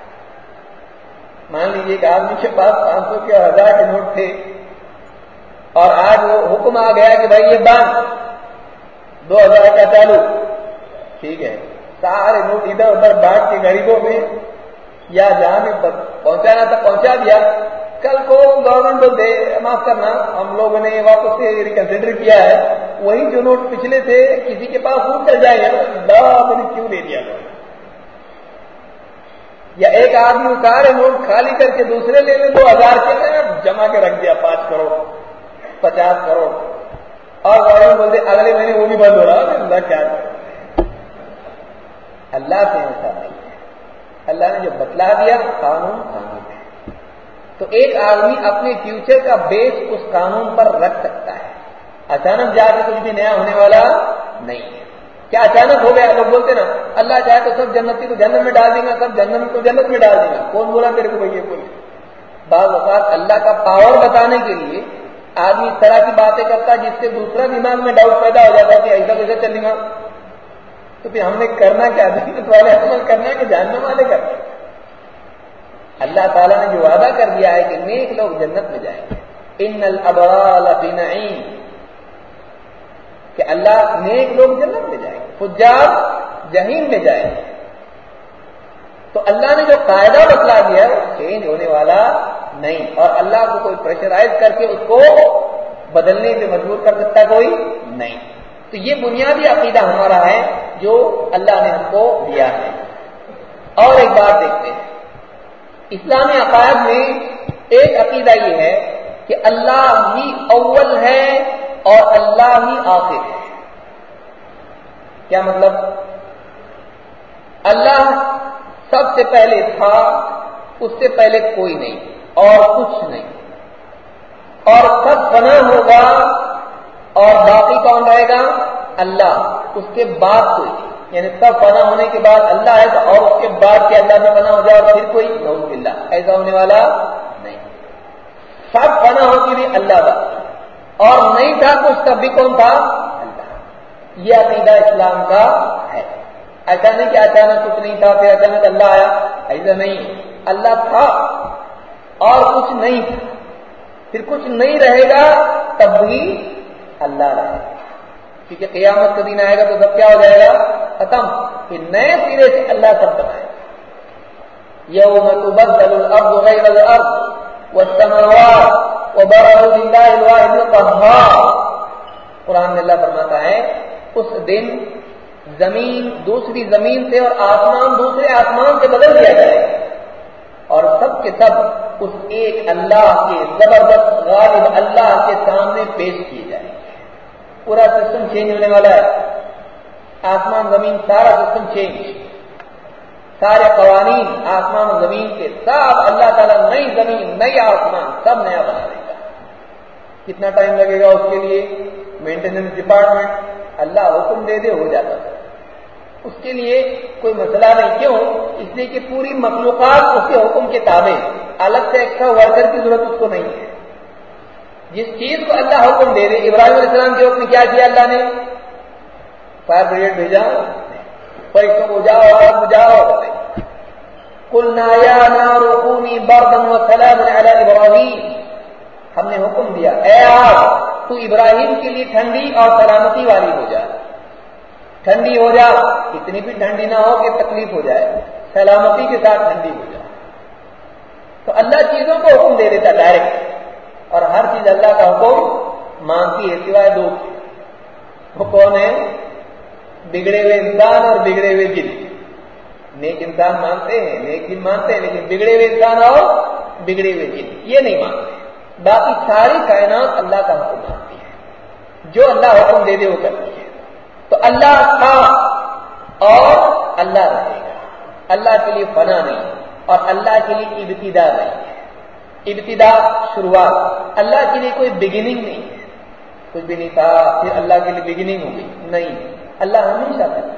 مان لیجیے کہ آدمی کے پاس پانچ سو کے ہزار کے نوٹ تھے, اور آج وہ حکم آ گیا کہ بھائی یہ بند, دو ہزار کا چالو. ٹھیک ہے, سارے نوٹ ادھر ادھر بانٹ کے غریبوں میں یا جہاں بھی پہنچانا تھا پہنچا دیا. کل کو گورنمنٹ بولتے معاف کرنا, ہم لوگوں نے واپس سے ریکنسیڈر کیا ہے, وہی جو نوٹ پچھلے تھے کسی کے پاس وہ چل جائیں گے, کیوں دے دیا. یا ایک آدمی سارے نوٹ خالی کر کے دوسرے لے لے, دو ہزار کے جمع کے رکھ دیا پانچ کروڑ پچاس کروڑ, اور گورنمنٹ بولتے اگلے مہینے وہ بھی بند ہو رہا. اللہ کیا کرے, اللہ سے ایسا نہیں ہے. اللہ نے جو بتلا دیا قانون قانون ہے. تو ایک آدمی اپنے فیوچر کا بیس اس قانون پر رکھ سکتا ہے. اچانک جا کے کچھ بھی نیا ہونے والا نہیں ہے. کیا اچانک ہو گیا؟ لوگ بولتے نا اللہ چاہے تو سب جنتی کو جنت میں ڈال دیں گا، سب جنت کو جنت میں ڈال دیں گا. کون بولا تیرے کو بھائی؟ بولے بعض اوقات اللہ کا پاور بتانے کے لیے آدمی اس طرح کی باتیں کرتا ہے جس سے دوسرا دماغ میں ڈاؤٹ پیدا ہو جاتا ہے کہ ایسا کیسے چلے گا. تو پھر ہم نے کرنا کیا؟ جنت والے عمل کرنا ہے کہ جہنم والے کرنا ہے؟ اللہ تعالیٰ نے جو وعدہ کر دیا ہے کہ نیک لوگ جنت میں جائیں گے، ان الابرار لفی نعیم، کہ اللہ نیک لوگ جنت میں جائیں گے، فجار جہنم میں جائیں گے. تو اللہ نے جو قاعدہ بتلا دیا ہے وہ چینج ہونے والا نہیں، اور اللہ کو کوئی پریشرائز کر کے اس کو بدلنے پہ مجبور کر سکتا کوئی نہیں. تو یہ بنیادی عقیدہ ہمارا ہے جو اللہ نے ہم کو دیا ہے. اور ایک بات دیکھتے ہیں، اسلامی عقائد میں ایک عقیدہ یہ ہے کہ اللہ ہی اول ہے اور اللہ ہی آخر ہے. کیا مطلب؟ اللہ سب سے پہلے تھا، اس سے پہلے کوئی نہیں اور کچھ نہیں، اور سب فنا ہوگا اور باقی کون رہے گا؟ اللہ. اس کے بعد کوئی نہیں، یعنی سب فنا ہونے کے بعد اللہ ہے تو اور اس کے بعد کہ اللہ میں فنا ہو جائے اور پھر کوئی نعوذ باللہ، ایسا ہونے والا نہیں. سب فنا ہوتی بھی اللہ کا، اور نہیں تھا کچھ تب بھی کون تھا؟ اللہ. یہ عقیدہ اسلام کا ہے. ایسا نہیں کہ اچانک کچھ نہیں تھا پھر اچانک اللہ آیا، ایسا نہیں. اللہ تھا اور کچھ نہیں تھا، پھر کچھ نہیں رہے گا تب بھی اللہ رہے گا، کیونکہ قیامت کا دن آئے گا تو سب کیا ہو جائے گا؟ ختم. پھر نئے سرے سے اللہ سب بنائے گا. یوم تبدل الارض غیر الارض والسماوات وبرزوا للہ الواحد القہار. قرآن میں اللہ فرماتا ہے اس دن زمین دوسری زمین سے اور آسمان دوسرے آسمان سے بدل دیا جائے گا، اور سب کے سب اس ایک اللہ کے زبردست غالب اللہ کے سامنے پیش کیے جائیں گے. پورا سسٹم چینج ہونے والا ہے. آسمان زمین سارا سسٹم چینج، سارے قوانین آسمان و زمین کے سب اللہ تعالیٰ نئی زمین نئی آسمان سب نیا بنا دے گا. کتنا ٹائم لگے گا اس کے لیے؟ مینٹیننس ڈپارٹمنٹ اللہ حکم دے دے ہو جاتا ہے. اس کے لیے کوئی مسئلہ نہیں. کیوں؟ اس لیے کہ پوری مخلوقات اس کے حکم کے تابع، الگ سے ایکسٹرا ورکر کی ضرورت اس کو نہیں ہے. جس چیز کو اللہ حکم دے دے. ابراہیم علیہ السلام کے وقت میں کیا کیا اللہ نے؟ فائر بریگیڈ بھیجا، فرشتوں کو جاؤ آگ جاؤ. قلنا یا نار کونی بردا وسلاما علی ابراہیم، ہم نے حکم دیا اے آگ تو ابراہیم کے لیے ٹھنڈی اور سلامتی والی ہو جا. ٹھنڈی ہو جا، اتنی بھی ٹھنڈی نہ ہو کہ تکلیف ہو جائے، سلامتی کے ساتھ ٹھنڈی ہو جائے. تو اللہ چیزوں کو حکم دے دیتا ڈائریکٹ، اور ہر چیز اللہ کا حکم مانتی ہے سوائے دو. وہ کون ہے؟ بگڑے ہوئے انسان اور بگڑے ہوئے جن. نیک انسان مانتے ہیں، نیک جن مانتے ہیں، لیکن بگڑے ہوئے انسان اور بگڑے ہوئے جن یہ نہیں مانتے. باقی ساری کائنات اللہ کا حکم مانتی ہے، جو اللہ حکم دے دے وہ کرتی ہے. تو اللہ تھا اور اللہ رہے گا. اللہ کے لیے فنا نہیں اور اللہ کے لیے ابتدا نہیں ہے. ابتدا شروعات، اللہ کے لیے کوئی بگننگ نہیں ہے. کچھ بھی نہیں تھا پھر اللہ کے لیے بگننگ ہوگی، نہیں. اللہ ہمیشہ تھا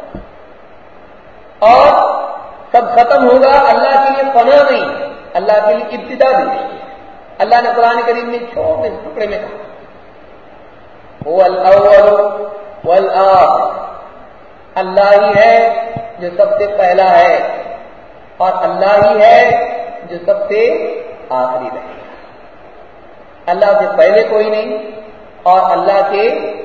اور سب ختم ہوگا. اللہ کے لیے فنا نہیں، اللہ کے لیے ابتدا بھی نہیں ہے. اللہ نے قرآن کریم میں چھوٹے ٹکڑے میں کہا هو الاول والآخر، اللہ ہی ہے جو سب سے پہلا ہے اور اللہ ہی ہے جو سب سے آخری رہے گا. اللہ سے پہلے کوئی نہیں اور اللہ کے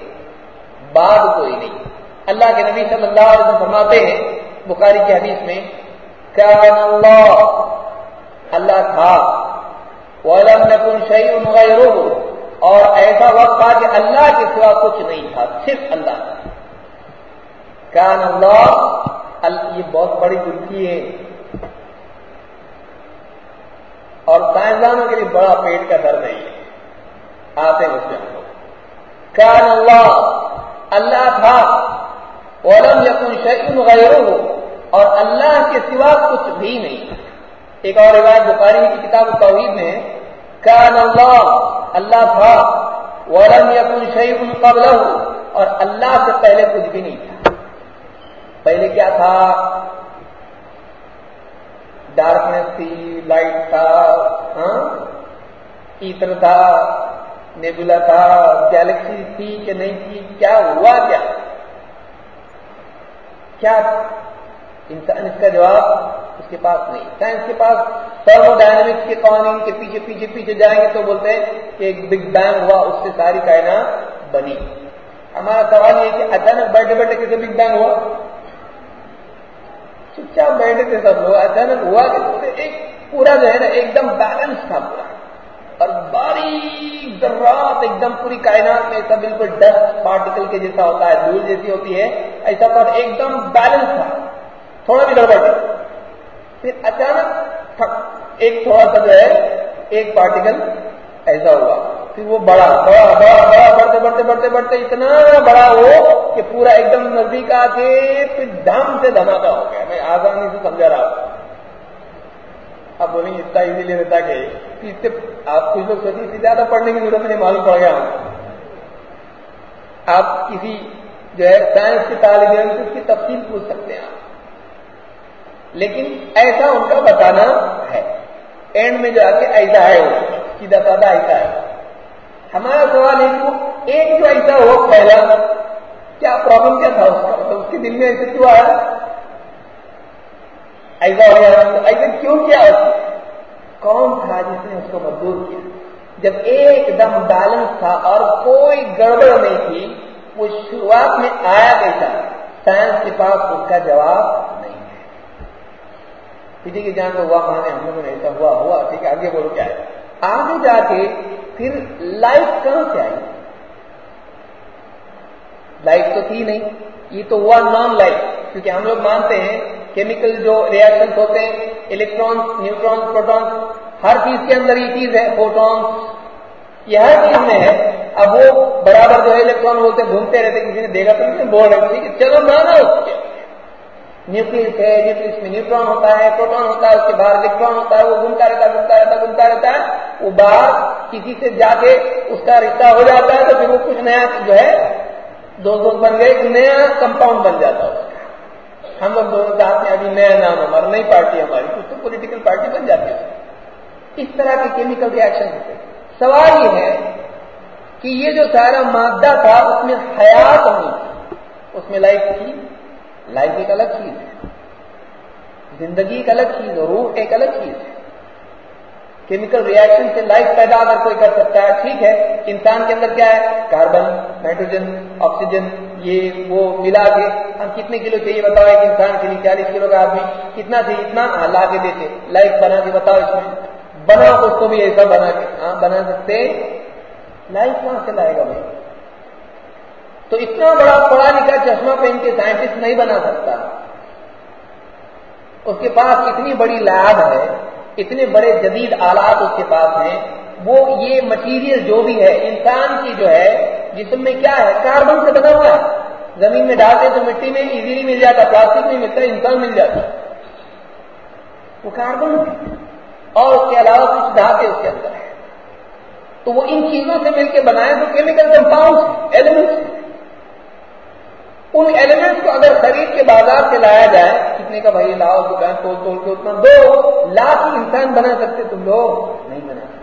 بعد کوئی نہیں. اللہ کے نبی صلی اللہ علیہ وسلم فرماتے ہیں بخاری کی حدیث میں، کان اللہ، اللہ تھا، وَلَمْ يَكُنْ شَيْءٌ غَيْرُهُ، اور ایسا وقت تھا کہ اللہ کے سوا کچھ نہیں تھا، صرف اللہ تھا. کان اللہ، یہ بہت بڑی ترکی ہے اور سائنسدانوں کے لیے بڑا پیٹ کا درد ہے. آتے ہیں اس سے. کان اللہ، اللہ تھا، وَلَمْ يَكُنْ شَيْءٌ غَيْرُهُ، اور اللہ کے سوا کچھ بھی نہیں. ایک اور روایت بخاری کی کتاب توحید میں، کان اللہ، اللہ تھا، وَلَمْ يَكُنْ شَيْءٌ قَبْلَهُ، اور اللہ سے پہلے کچھ بھی نہیں تھا. پہلے کیا تھا؟ ڈارکنیس تھی، لائٹ تھا، ہاں ایتر تھا، نیبولا تھا، گیلیکسی تھی کہ نہیں تھی، کیا ہوا کیا کیا انسان اس کا جواب اس کے پاس نہیں. سائنس کے پاس تھرمو ڈائنامکس کے قوانین کے پیچھے پیچھے پیچھے جائیں گے تو بولتے ہیں کہ ایک بگ بینگ ہوا، اس سے ساری کائنات بنی. ہمارا سوال یہ کہ اچانک بیٹھے بیٹھے کیسے بگ بینگ ہوا؟ چپ چاپ بیٹھے تھے سب لوگ، اچانک ہوا کہ ایک پورا جو ہے نا ایک دم بیلنس تھا پورا، اور باریک ذرات ایک دم پوری کائنات میں ایسا بالکل ڈسٹ پارٹیکل کے جیسا ہوتا ہے، دھول جیسی ہوتی ہے، ایسا پر ایک دم بیلنس تھا، تھوڑا بھی گڑبڑ. پھر اچانک ایک تھوڑا سا جو ہے ایک پارٹیکل ایسا ہوا، پھر وہ بڑا بڑا بڑا بڑا بڑھتے بڑھتے بڑھتے بڑھتے اتنا بڑا ہو کہ پورا ایک دم نزدیک آ کے پھر دھم سے دھماکہ ہو گیا. میں آسانی سے سمجھا رہا ہوں. اب بولیں گے اتنا ایزیلی رہتا کہ اس سے آپ کچھ لوگ سوچیں سے زیادہ پڑھنے کی ضرورت نہیں، معلوم پڑ گیا. آپ کسی جو ہے سائنس کے طالب علم سے اس کی تفصیل پوچھ سکتے ہیں آپ، لیکن ایسا ان کا بتانا ہے. اینڈ میں جا کے ایسا ہے، وہ سیدھا سادہ ایسا ہے. ہمارا سوال ہے کہ ایک جو ایسا ہو پہلا، کیا پرابلم کیا تھا اس کا؟ تو اس کے دل میں ایسے کیوں آیا ایسا ہو گیا؟ ایسا کیوں کیا؟ کون تھا جس نے اس کو مجبور کیا؟ جب ایک دم بیلنس تھا اور کوئی گڑبڑ نہیں تھی، وہ شروعات میں آیا کیسا؟ سائنس کے پاس اس کا جواب نہیں ہے. کسی کی جان تو ہوا مانے ہم لوگوں نے ایسا ہوا ہوا ٹھیک ہے، آگے بولو کیا ہے. آگے جا کے پھر لائف کہاں سے آئی؟ لائف تو تھی نہیں، یہ تو ہوا نان لائف. کیونکہ ہم لوگ مانتے ہیں کیمیکل جو ریئیکشنز ہوتے ہیں، الیکٹرانس، نیوٹرانس، پروٹونس، ہر چیز کے اندر یہ چیز ہے، فوٹونس، یہ ہر چیز میں ہے. اب وہ برابر جو ہے الیکٹران بولتے گھومتے رہتے، کسی نے دیکھا تو نہیں بول رہے تھے کہ چلو مانا اس کے نیوکلس ہے، نیوکلس میں نیوٹران ہوتا ہے، پروٹون ہوتا ہے، اس کے باہر الیکٹران ہوتا ہے، وہ گھومتا رہتا گھومتا رہتا گھومتا رہتا ہے. وہ باہر کسی سے جا کے اس کا رشتہ ہو جاتا ہے تو پھر وہ کچھ نیا جو ہے دو دوست بن گئے، ایک نیا کمپاؤنڈ بن جاتا ہے. ہم لوگ دونوں چاہتے ہیں ابھی نیا نام ہمارا، نئی پارٹی ہماری، کچھ تو پولیٹیکل پارٹی بن جاتی ہے. اس طرح کے کیمیکل ریئیکشن ہوتے. سوال یہ ہے کہ یہ جو سارا مادہ تھا اس میں حیات ہونی تھی، اس میں لائف تھی. لائف ایک الگ چیز ہے، زندگی ایک الگ چیز ہے، روح ایک الگ چیز ہے. کیمیکل ریئیکشن سے لائف پیدا اگر کوئی کر سکتا ہے ٹھیک ہے. انسان کے اندر کیا ہے؟ کاربن، نائٹروجن، آکسیجن، یہ وہ ملا کے ہم کتنے کلو چاہیے بتاؤ ایک انسان کے لیے؟ چالیس کلو کا آدمی کتنا چاہیے؟ اتنا لا کے دیتے. لائف بنا کے بتاؤ، اس میں بناؤ اس کو بھی ایسا بنا کے. ہاں بنا سکتے. لائف کہاں سے لائے گا بھائی؟ تو اتنا بڑا پڑھا لکھا چشمہ پہن کے سائنٹسٹ نہیں بنا سکتا. اس کے پاس اتنی بڑی لیب ہے، اتنے بڑے جدید آلات اس کے پاس ہیں. وہ یہ مٹیریل جو بھی ہے انسان کی جو ہے جسم میں کیا ہے؟ کاربن سے بنا ہوا ہے. زمین میں ڈالتے تو مٹی میں ایزیلی مل جاتا، پلاسٹک نہیں ملتا، انسان مل جاتا. وہ کاربن اور اس کے علاوہ کچھ دھاتیں اس کے اندر ہے. تو وہ ان چیزوں سے مل کے بنائے تو کیمیکل کمپاؤنڈ ایلیمنٹس. ان ایلیمنٹس کو اگر خرید کے بازار سے لایا جائے، کتنے کا بھائی لاؤ، دکان تول تول کے اتنا دو لاکھ انسان بنا سکتے، تم لوگ نہیں بنا سکتے.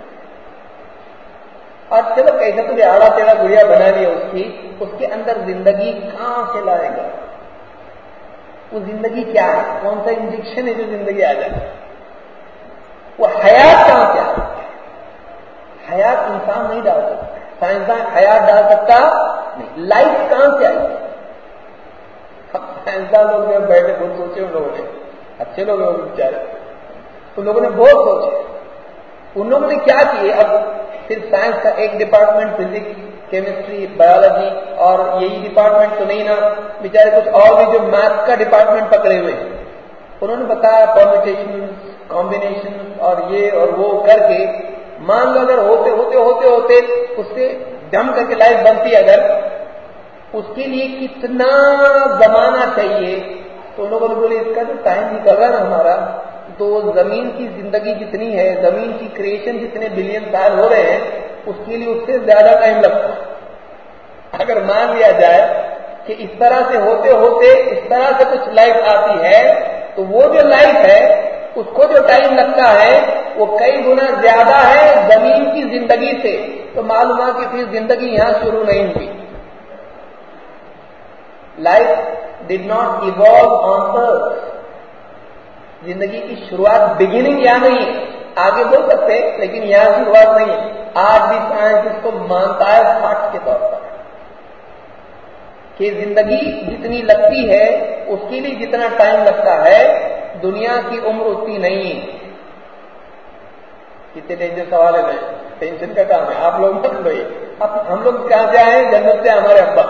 اور چلو کیسا تجھے آڑا تیڑا گڑیا بنا لیا اس کی، اس کے اندر زندگی کہاں سے لائے گا؟ وہ زندگی کیا ہے؟ کون سا انجیکشن ہے جو زندگی آ جائے؟ وہ حیات کہاں سے آ سکتا ہے؟ حیات انسان نہیں ڈال سکتا، سائنسدان حیات ڈال سکتا نہیں. لائف کہاں سے آئی؟ سائنسدان لوگ جو بیٹھے بہت سوچے، ان لوگوں نے اچھے لوگ ہیں بیچارے، ان لوگوں نے بہت سوچے. ان لوگوں نے کیا کیے؟ اب صرف سائنس کا ایک ڈپارٹمنٹ، فزکس، کیمسٹری، بایولوجی، اور یہی ڈپارٹمنٹ تو نہیں نا، بیچارے کچھ اور بھی جو میتھ کا ڈپارٹمنٹ پکڑے ہوئے. انہوں نے بتایا پرمیٹیشن، کمبینیشن اور یہ اور وہ کر کے مان لو اگر ہوتے ہوتے ہوتے ہوتے اس سے جم کر کے لائف بنتی، اگر اس کے لیے کتنا زمانہ چاہیے؟ تو لوگوں نے بولے اس کا جو ٹائم نکل رہا نا ہمارا، تو زمین کی زندگی جتنی ہے، زمین کی کریشن جتنے بلین سال ہو رہے ہیں، اس کے لیے اس سے زیادہ ٹائم لگتا ہے. اگر مان لیا جائے کہ اس طرح سے ہوتے ہوتے اس طرح سے کچھ لائف آتی ہے تو وہ جو لائف ہے اس کو جو ٹائم لگتا ہے وہ کئی گنا زیادہ ہے زمین کی زندگی سے. تو معلوم ہے کہ پھر زندگی یہاں شروع نہیں ہوئی. Life did not evolve on earth. زندگی کی شروعات بگننگ یہاں نہیں ہے. آگے بول سکتے لیکن یہاں شروعات نہیں ہے. آج بھی سائنس اس کو مانتا ہے فیکٹ کے طور پر کہ زندگی جتنی لگتی ہے اس کے لیے جتنا ٹائم لگتا ہے دنیا کی عمر اتنی نہیں ہے. کتنے ڈینجر سوال ہے. ٹینشن کا کام ہے. آپ لوگ مت لوئے. اب ہم لوگ کہاں سے آئے ہیں؟ جنت سے. ہمارے ابا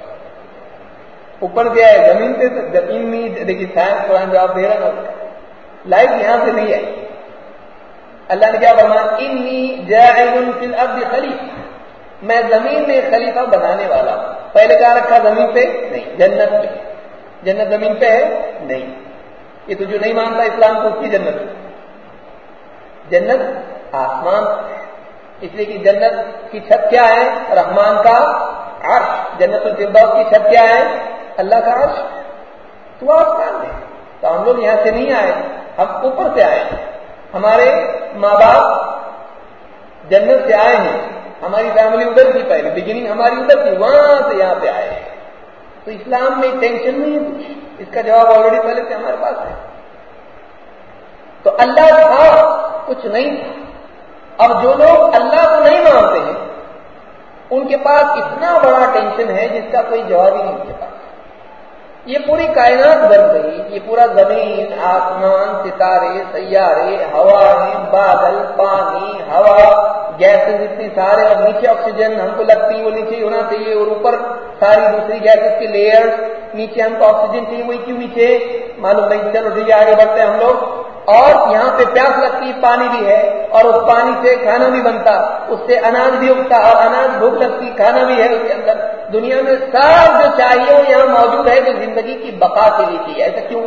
اوپر سے آئے زمین سے. زمین میں دیکھیے سائنس قرآن جواب دے رہا نا. لائف یہاں سے نہیں ہے. اللہ نے کیا فرمایا؟ انی جاعل فی الارض خلیفہ. میں زمین میں خلیفہ بنانے والا ہوں. پہلے کہاں رکھا؟ زمین پہ نہیں. جنت پہ. جنت زمین پہ ہے نہیں. یہ تو جو نہیں مانتا اسلام کو اس کی جنت. جنت آسمان. اس لیے کہ جنت کی چھت کیا ہے؟ رحمان کا عرش. جنت الفردوس کی چھت کیا ہے؟ اللہ کا عرش. تو آسمان ہے. تو ہم لوگ یہاں سے نہیں آئے, ہم اوپر سے آئے. ہمارے ماں باپ جنت سے آئے ہیں, ہماری فیملی ادھر تھی, پہلے بگننگ ہماری ادھر تھی, وہاں سے یہاں پہ آئے. تو اسلام میں ٹینشن نہیں ہے کچھ, اس کا جواب آلریڈی پہلے سے ہمارے پاس ہے. تو اللہ تھا, کچھ نہیں تھا. اب جو لوگ اللہ کو نہیں مانتے ہیں ان کے پاس اتنا بڑا ٹینشن ہے جس کا کوئی جواب ہی نہیں. ان کے پاس یہ پوری کائنات بن گئی, یہ پورا زمین, آسمان, ستارے, سیارے, ہوائیں, بادل, پانی, ہوا, گیسز اتنی سارے, اور نیچے آکسیجن ہم کو لگتی وہ نیچے ہونا چاہیے, اور اوپر ساری دوسری گیسز کے لیئر, نیچے ہم کو آکسیجن چاہیے, وہی کیوں نیچے معلوم نہیں. چلو ٹھیک ہے, آگے بڑھتے ہیں ہم لوگ. اور یہاں پہ پیاس لگتی, پانی بھی ہے, اور اس پانی سے کھانا بھی بنتا, اس سے اناج بھی اگتا, اور اناج بھوک لگتی, کھانا بھی ہے اس کے اندر. دنیا میں سب جو چاہیے وہ یہاں موجود ہے, جو زندگی کی بقا کے لیے چاہیے. ایسا کیوں؟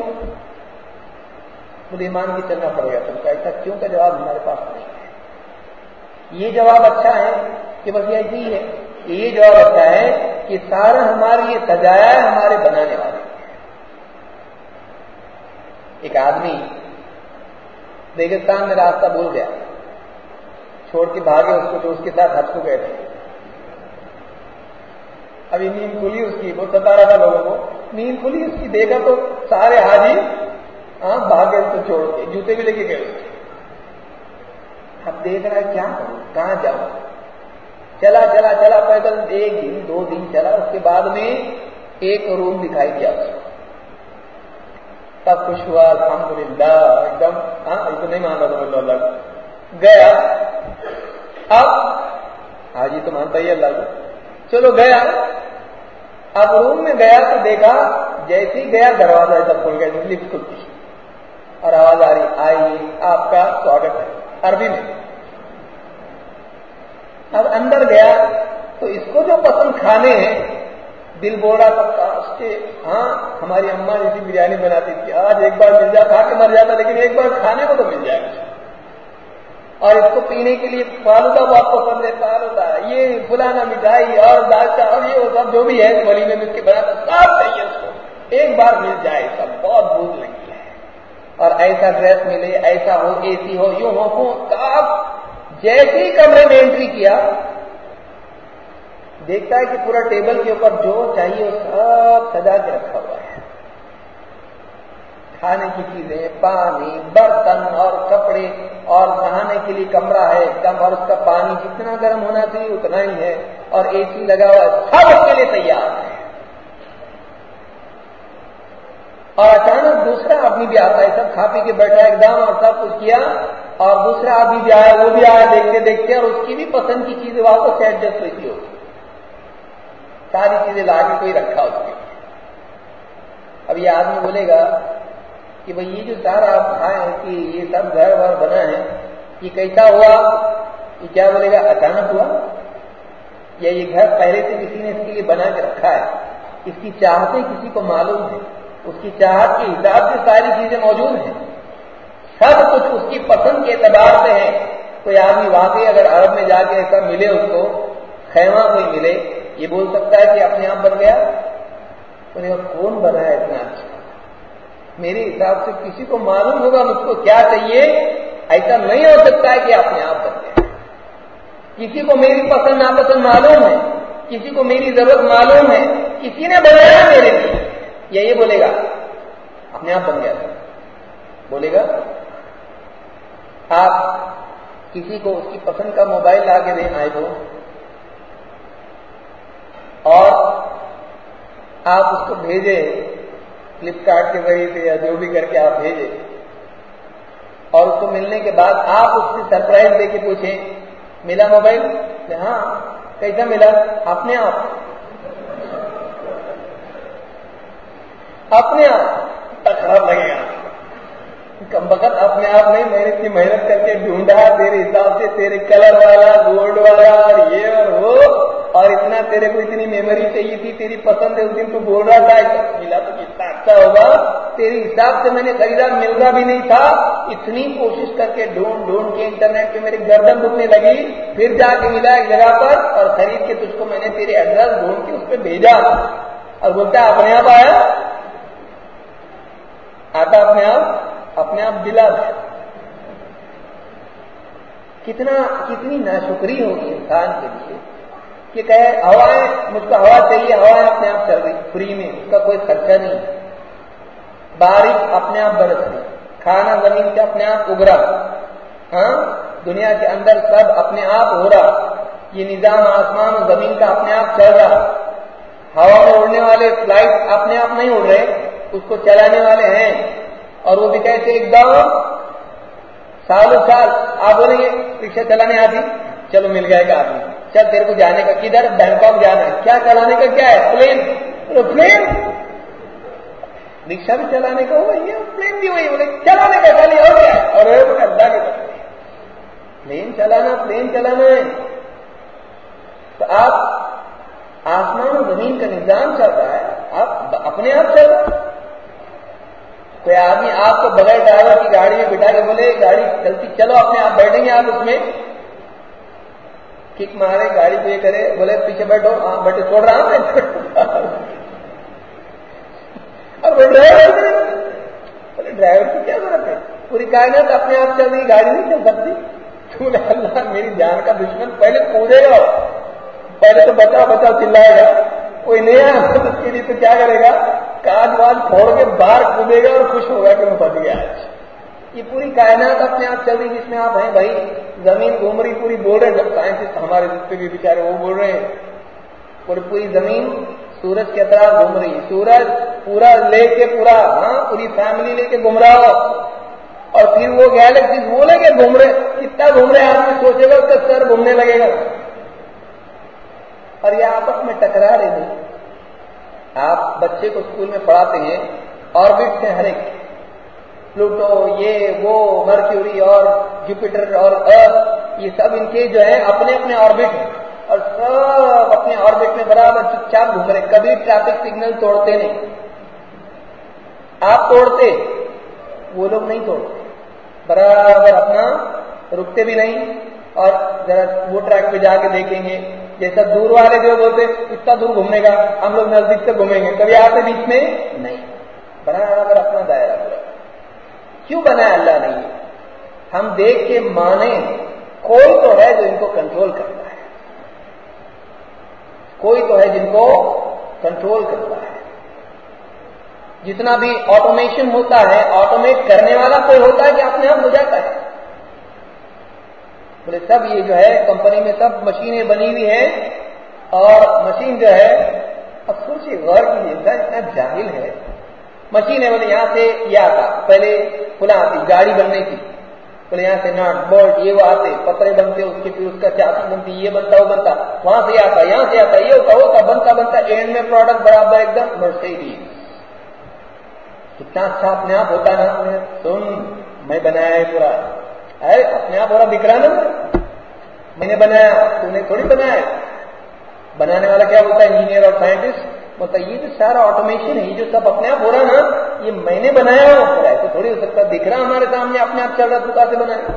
مجھے ایمان کی چلنا پڑے گا تم کا. ایسا کیوں کا جواب ہمارے پاس نہیں ہے. یہ جواب اچھا ہے کہ بس یہی ہے. یہ جواب اچھا ہے کہ سارا ہمارے لیے سجایا ہے ہمارے بنانے والے. ایک آدمی ریگستان میں راستہ بھول گیا, چھوڑ کے بھاگے اس کو جو اس کے ساتھ حج کو گئے تھے. ابھی نیند کھلی اس کی, وہ ستا رہا تھا لوگوں کو, نیند کھلی اس کی, دیکھا تو سارے حاجی ہاں بھاگے اس کو چھوڑ کے, جوتے بھی لے کے گئے. اب دیکھ رہا ہے کیا کروں, کہاں جاؤں. چلا چلا چلا پیدل ایک دن دو دن چلا, اس کے بعد میں ایک روم دکھائی دیا اس کو. تب خوش ہوا, الحمدللہ ایک دم. ہاں یہ تو نہیں مان رہا تھا اللہ گیا. اب حاجی تو مانتا ہی اللہ کو, چلو گیا. اب روم میں گیا تو دیکھا جیسے ہی گیا دروازہ ایسا کھل گیا, لفٹ کھلتی اور آواز آ رہی, آئیے آپ کا سواگت ہے, عربی میں. اب اندر گیا تو اس کو جو پسند کھانے ہیں, دل بول رہا تھا کاش کے ہاں ہماری اماں جیسی بریانی بناتی تھی, آج ایک بار مل جا, کھا کے مر جاتا, لیکن ایک بار کھانے کو تو مل جائے گا. اور اس کو پینے کے لیے فالودہ بہت پسند ہے, فالودہ, یہ فلانا مٹھائی اور دالچا اور یہ سب جو بھی ہے ولیمے میں اس کے بناتا, سب چاہیے اس کو, ایک بار مل جائے. سب بہت بھوک لگی ہے, اور ایسا ڈریس ملے, ایسا ہو, اے سی ہو, یوں ہو. جیسے ہی کمرے میں انٹری کیا دیکھتا ہے کہ پورا ٹیبل کے اوپر جو چاہیے وہ سب سجا کے رکھا ہوا ہے. کھانے کی چیزیں, پانی, برتن اور کپڑے, اور نہانے کے لیے کمرہ ہے ایک دم, اور اس کا پانی جتنا گرم ہونا چاہیے اتنا ہی ہے, اور اے سی لگا ہوا ہے, سب اس کے لیے تیار ہے. اور اچانک دوسرا آدمی بھی آتا ہے, سب کھا پی کے بیٹھا ایک دم اور سب کچھ کیا, اور دوسرا آدمی بھی آیا, وہ بھی آیا دیکھتے دیکھتے, اور اس کی بھی پسند کی چیزیں وہاں سے ایڈجسٹ ہوئی تھی, ساری چیزیں لا کے کوئی رکھا اس کے. اب یہ آدمی بولے گا کہ بھئی یہ جو سارا آپ کھائے ہیں کہ یہ سب گھر بار بنا ہے, یہ کیسا ہوا؟ یہ کیا بولے گا اچانک ہوا, یا یہ گھر پہلے سے کسی نے اس کے لیے بنا کے رکھا ہے, اس کی چاہتیں کسی کو معلوم ہے, اس کی چاہت کے حساب سے ساری چیزیں موجود ہیں, سب کچھ اس کی پسند کے اعتبار سے ہے. کوئی آدمی واقعی اگر عرب میں جا کے ایسا ملے, اس کو خیمہ کوئی ملے, یہ بول سکتا ہے کہ اپنے آپ بن گیا؟ بولے گا کون بنایا اتنا اچھا؟ میرے حساب سے کسی کو معلوم ہوگا مجھ کو کیا چاہیے، ایسا نہیں ہو سکتا ہے کہ اپنے آپ بن جائے۔ کسی کو میری پسند ناپسند معلوم ہے، کسی کو میری ضرورت معلوم ہے، کسی نے بنایا میرے لیے، یہی بولے گا اپنے آپ بن گیا تھا۔ بولے گا آپ کسی کو اس کی پسند کا موبائل لا کے دیں آئی فون، اور آپ اس کو بھیجے فلپکارٹ کے ذریعے سے یا جو بھی کر کے آپ بھیجے، اور اس کو ملنے کے بعد آپ اس سے سرپرائز دے کے پوچھیں ملا موبائل؟ ہاں، کیسا ملا؟ اپنے آپ اپنے آپ خراب لگے گا، کم وقت اپنے آپ نہیں، میں نے اتنی محنت کر کے ڈھونڈا تیرے حساب سے، تیرے کلر والا، گولڈ والا اور یہ اور وہ، اور اتنا تیرے کو اتنی میموری چاہیے تھی، تیری پسند ہے، اس دن تو بول رہا تھا ملا تو کتنا اچھا ہوگا، تیرے حساب سے میں نے خریدا، مل رہا بھی نہیں تھا، اتنی کوشش کر کے ڈھونڈ ڈھونڈ کے انٹرنیٹ پہ میری گردن دکھنے لگی، پھر جا کے ملا ایک جگہ پر اور خرید کے تجھ کو میں نے تیرے ایڈریس ڈھونڈ کے اس پہ بھیجا، اور بولتا ہے اپنے آپ آیا؟ آتا اپنے آپ؟ اپنے آپ دلا دیا۔ کتنا کتنی ناشکری ہوگی انسان کے لیے کہ کہے ہوائیں مجھ کو ہوا چاہیے، ہوائیں اپنے آپ چل رہی فری میں، اس کا کوئی خرچہ نہیں، بارش اپنے آپ برس رہی، کھانا زمین سے اپنے آپ اگرا، ہاں دنیا کے اندر سب اپنے آپ ہو رہا، یہ نظام آسمان و زمین کا اپنے آپ چل رہا، ہوا میں اڑنے والے فلائٹ اپنے آپ نہیں اڑ رہے، اس کو چلانے والے ہیں، اور وہ بھی کہتے ایک دم سالوں سال آپ بولیں گے رکشا چلانے آتی، چلو مل گئے گا آدمی، چل تیرے کو جانے کا کدھر؟ بینکاک جانا ہے، کیا چلانے کا کیا ہے؟ پلین، پلین رکشا بھی چلانے کا ہوا، یہ پلین بھی وہی، بولے چلانے کا خالی اور کیا ہے، اور اللہ کے پلین چلانا، پلین چلانا ہے۔ تو آپ آسمان و زمین کا نظام چل رہا ہے، آپ اپنے آپ چل رہا ہے۔ کوئی آدمی آپ کو بغیر ڈرائیور کی گاڑی میں بٹھا کے بولے گاڑی چلتی، چلو اپنے آپ بیٹھیں گے آپ اس میں، کک مارے گاڑی پہ کرے، بولے پیچھے بیٹھو، ہاں بیٹھے، چھوڑ رہا ہوں اور وہ ڈرائیور بولے ڈرائیور کی کیا ضرورت ہے، پوری کائنات اپنے آپ چل رہی، گاڑی نہیں چل سکتی؟ بولے اللہ میری جان کا دشمن پہلے کودے گا، پہلے تو بچاؤ بچاؤ چلائے گا، کوئی نہیں آیا اس کے لیے تو کیا کرے گا، کاج واج پھوڑ کے باہر کودے گا اور خوش ہوگا کہ میں بچ گیا۔ یہ پوری کائنات اپنے آپ چل رہی جس میں آپ ہیں بھائی، زمین گھوم رہی پوری، بول رہے جب سائنسسٹ ہمارے جتنے بھی بیچارے وہ بول رہے ہیں، پوری پوری زمین سورج کے اطراف گھوم رہی، سورج پورا لے کے پورا، ہاں پوری فیملی لے کے گھوم رہا ہو، اور پھر وہ گیلیکسیز وہ لے کے گھوم رہے، کتنا گھوم رہے آدمی سوچے گا اس کا سر گھومنے لگے گا، اور یہ آپس میں ٹکرا رہے ہیں۔ آپ بچے کو اسکول میں پڑھاتے ہیں آربٹ سے، ہر ایک پلوٹو، یہ وہ مرکیوری اور جوپیٹر اور ارتھ، یہ سب ان کے جو ہے اپنے اپنے آربٹ ہیں، اور سب اپنے آربٹ میں برابر چپ چاپ گھوم رہے، کبھی ٹریفک سگنل توڑتے نہیں، آپ توڑتے، وہ لوگ نہیں توڑتے، برابر اپنا رکتے بھی نہیں، اور ذرا وہ ٹریک پہ جا کے دیکھیں گے، جیسا دور والے جو بولتے اتنا دور گھومنے کا، ہم لوگ نزدیک سے گھومیں گے، کبھی آتے بیچ میں نہیں، برابر اپنا دائرہ پورا۔ کیوں بنایا اللہ نے؟ ہم دیکھ کے مانے کوئی تو ہے جو ان کو کنٹرول کرتا ہے، کوئی تو ہے جن کو کنٹرول کرتا ہے۔ جتنا بھی آٹومیشن ہوتا ہے، آٹومیٹ کرنے والا کوئی ہوتا ہے کہ اپنے آپ ہو جاتا ہے؟ بولے سب یہ جو ہے کمپنی میں سب مشینیں بنی ہوئی ہیں، اور مشین جو ہے اب سوچیے غور کیجیے، انسان اتنا جاہل ہے، مشین ہے، بولے یہاں سے یہ آتا، پہلے کھلا آتی گاڑی بننے کی، بولے یہاں سے نٹ بولٹ یہ وہ آتے، پترے بنتے، اس کے پھر اس کا چاسی بنتی، یہ بنتا وہ بنتا، وہاں سے آتا، یہاں سے آتا، یہ ہوتا ہوتا بنتا بنتا اینڈ میں پروڈکٹ برابر ایک دم مرسیڈیز، کتنا اچھا اپنے آپ ہوتا نا، سن میں بنایا ہے پورا، ارے اپنے آپ پورا دکھ رہا نا، میں نے بنایا، تو نے تھوڑی بنایا۔ بنانے والا کیا ہوتا ہے؟ انجینئر اور سائنٹسٹ ہوتا ہے، یہ جو سارا آٹومیشن ہے، یہ جو سب اپنے آپ ہو رہا نا، یہ میں نے بنایا ہو رہا ہے، تو تھوڑی ہو سکتا دکھ رہا ہمارے سامنے اپنے آپ چل رہا، تو کیسے بنایا؟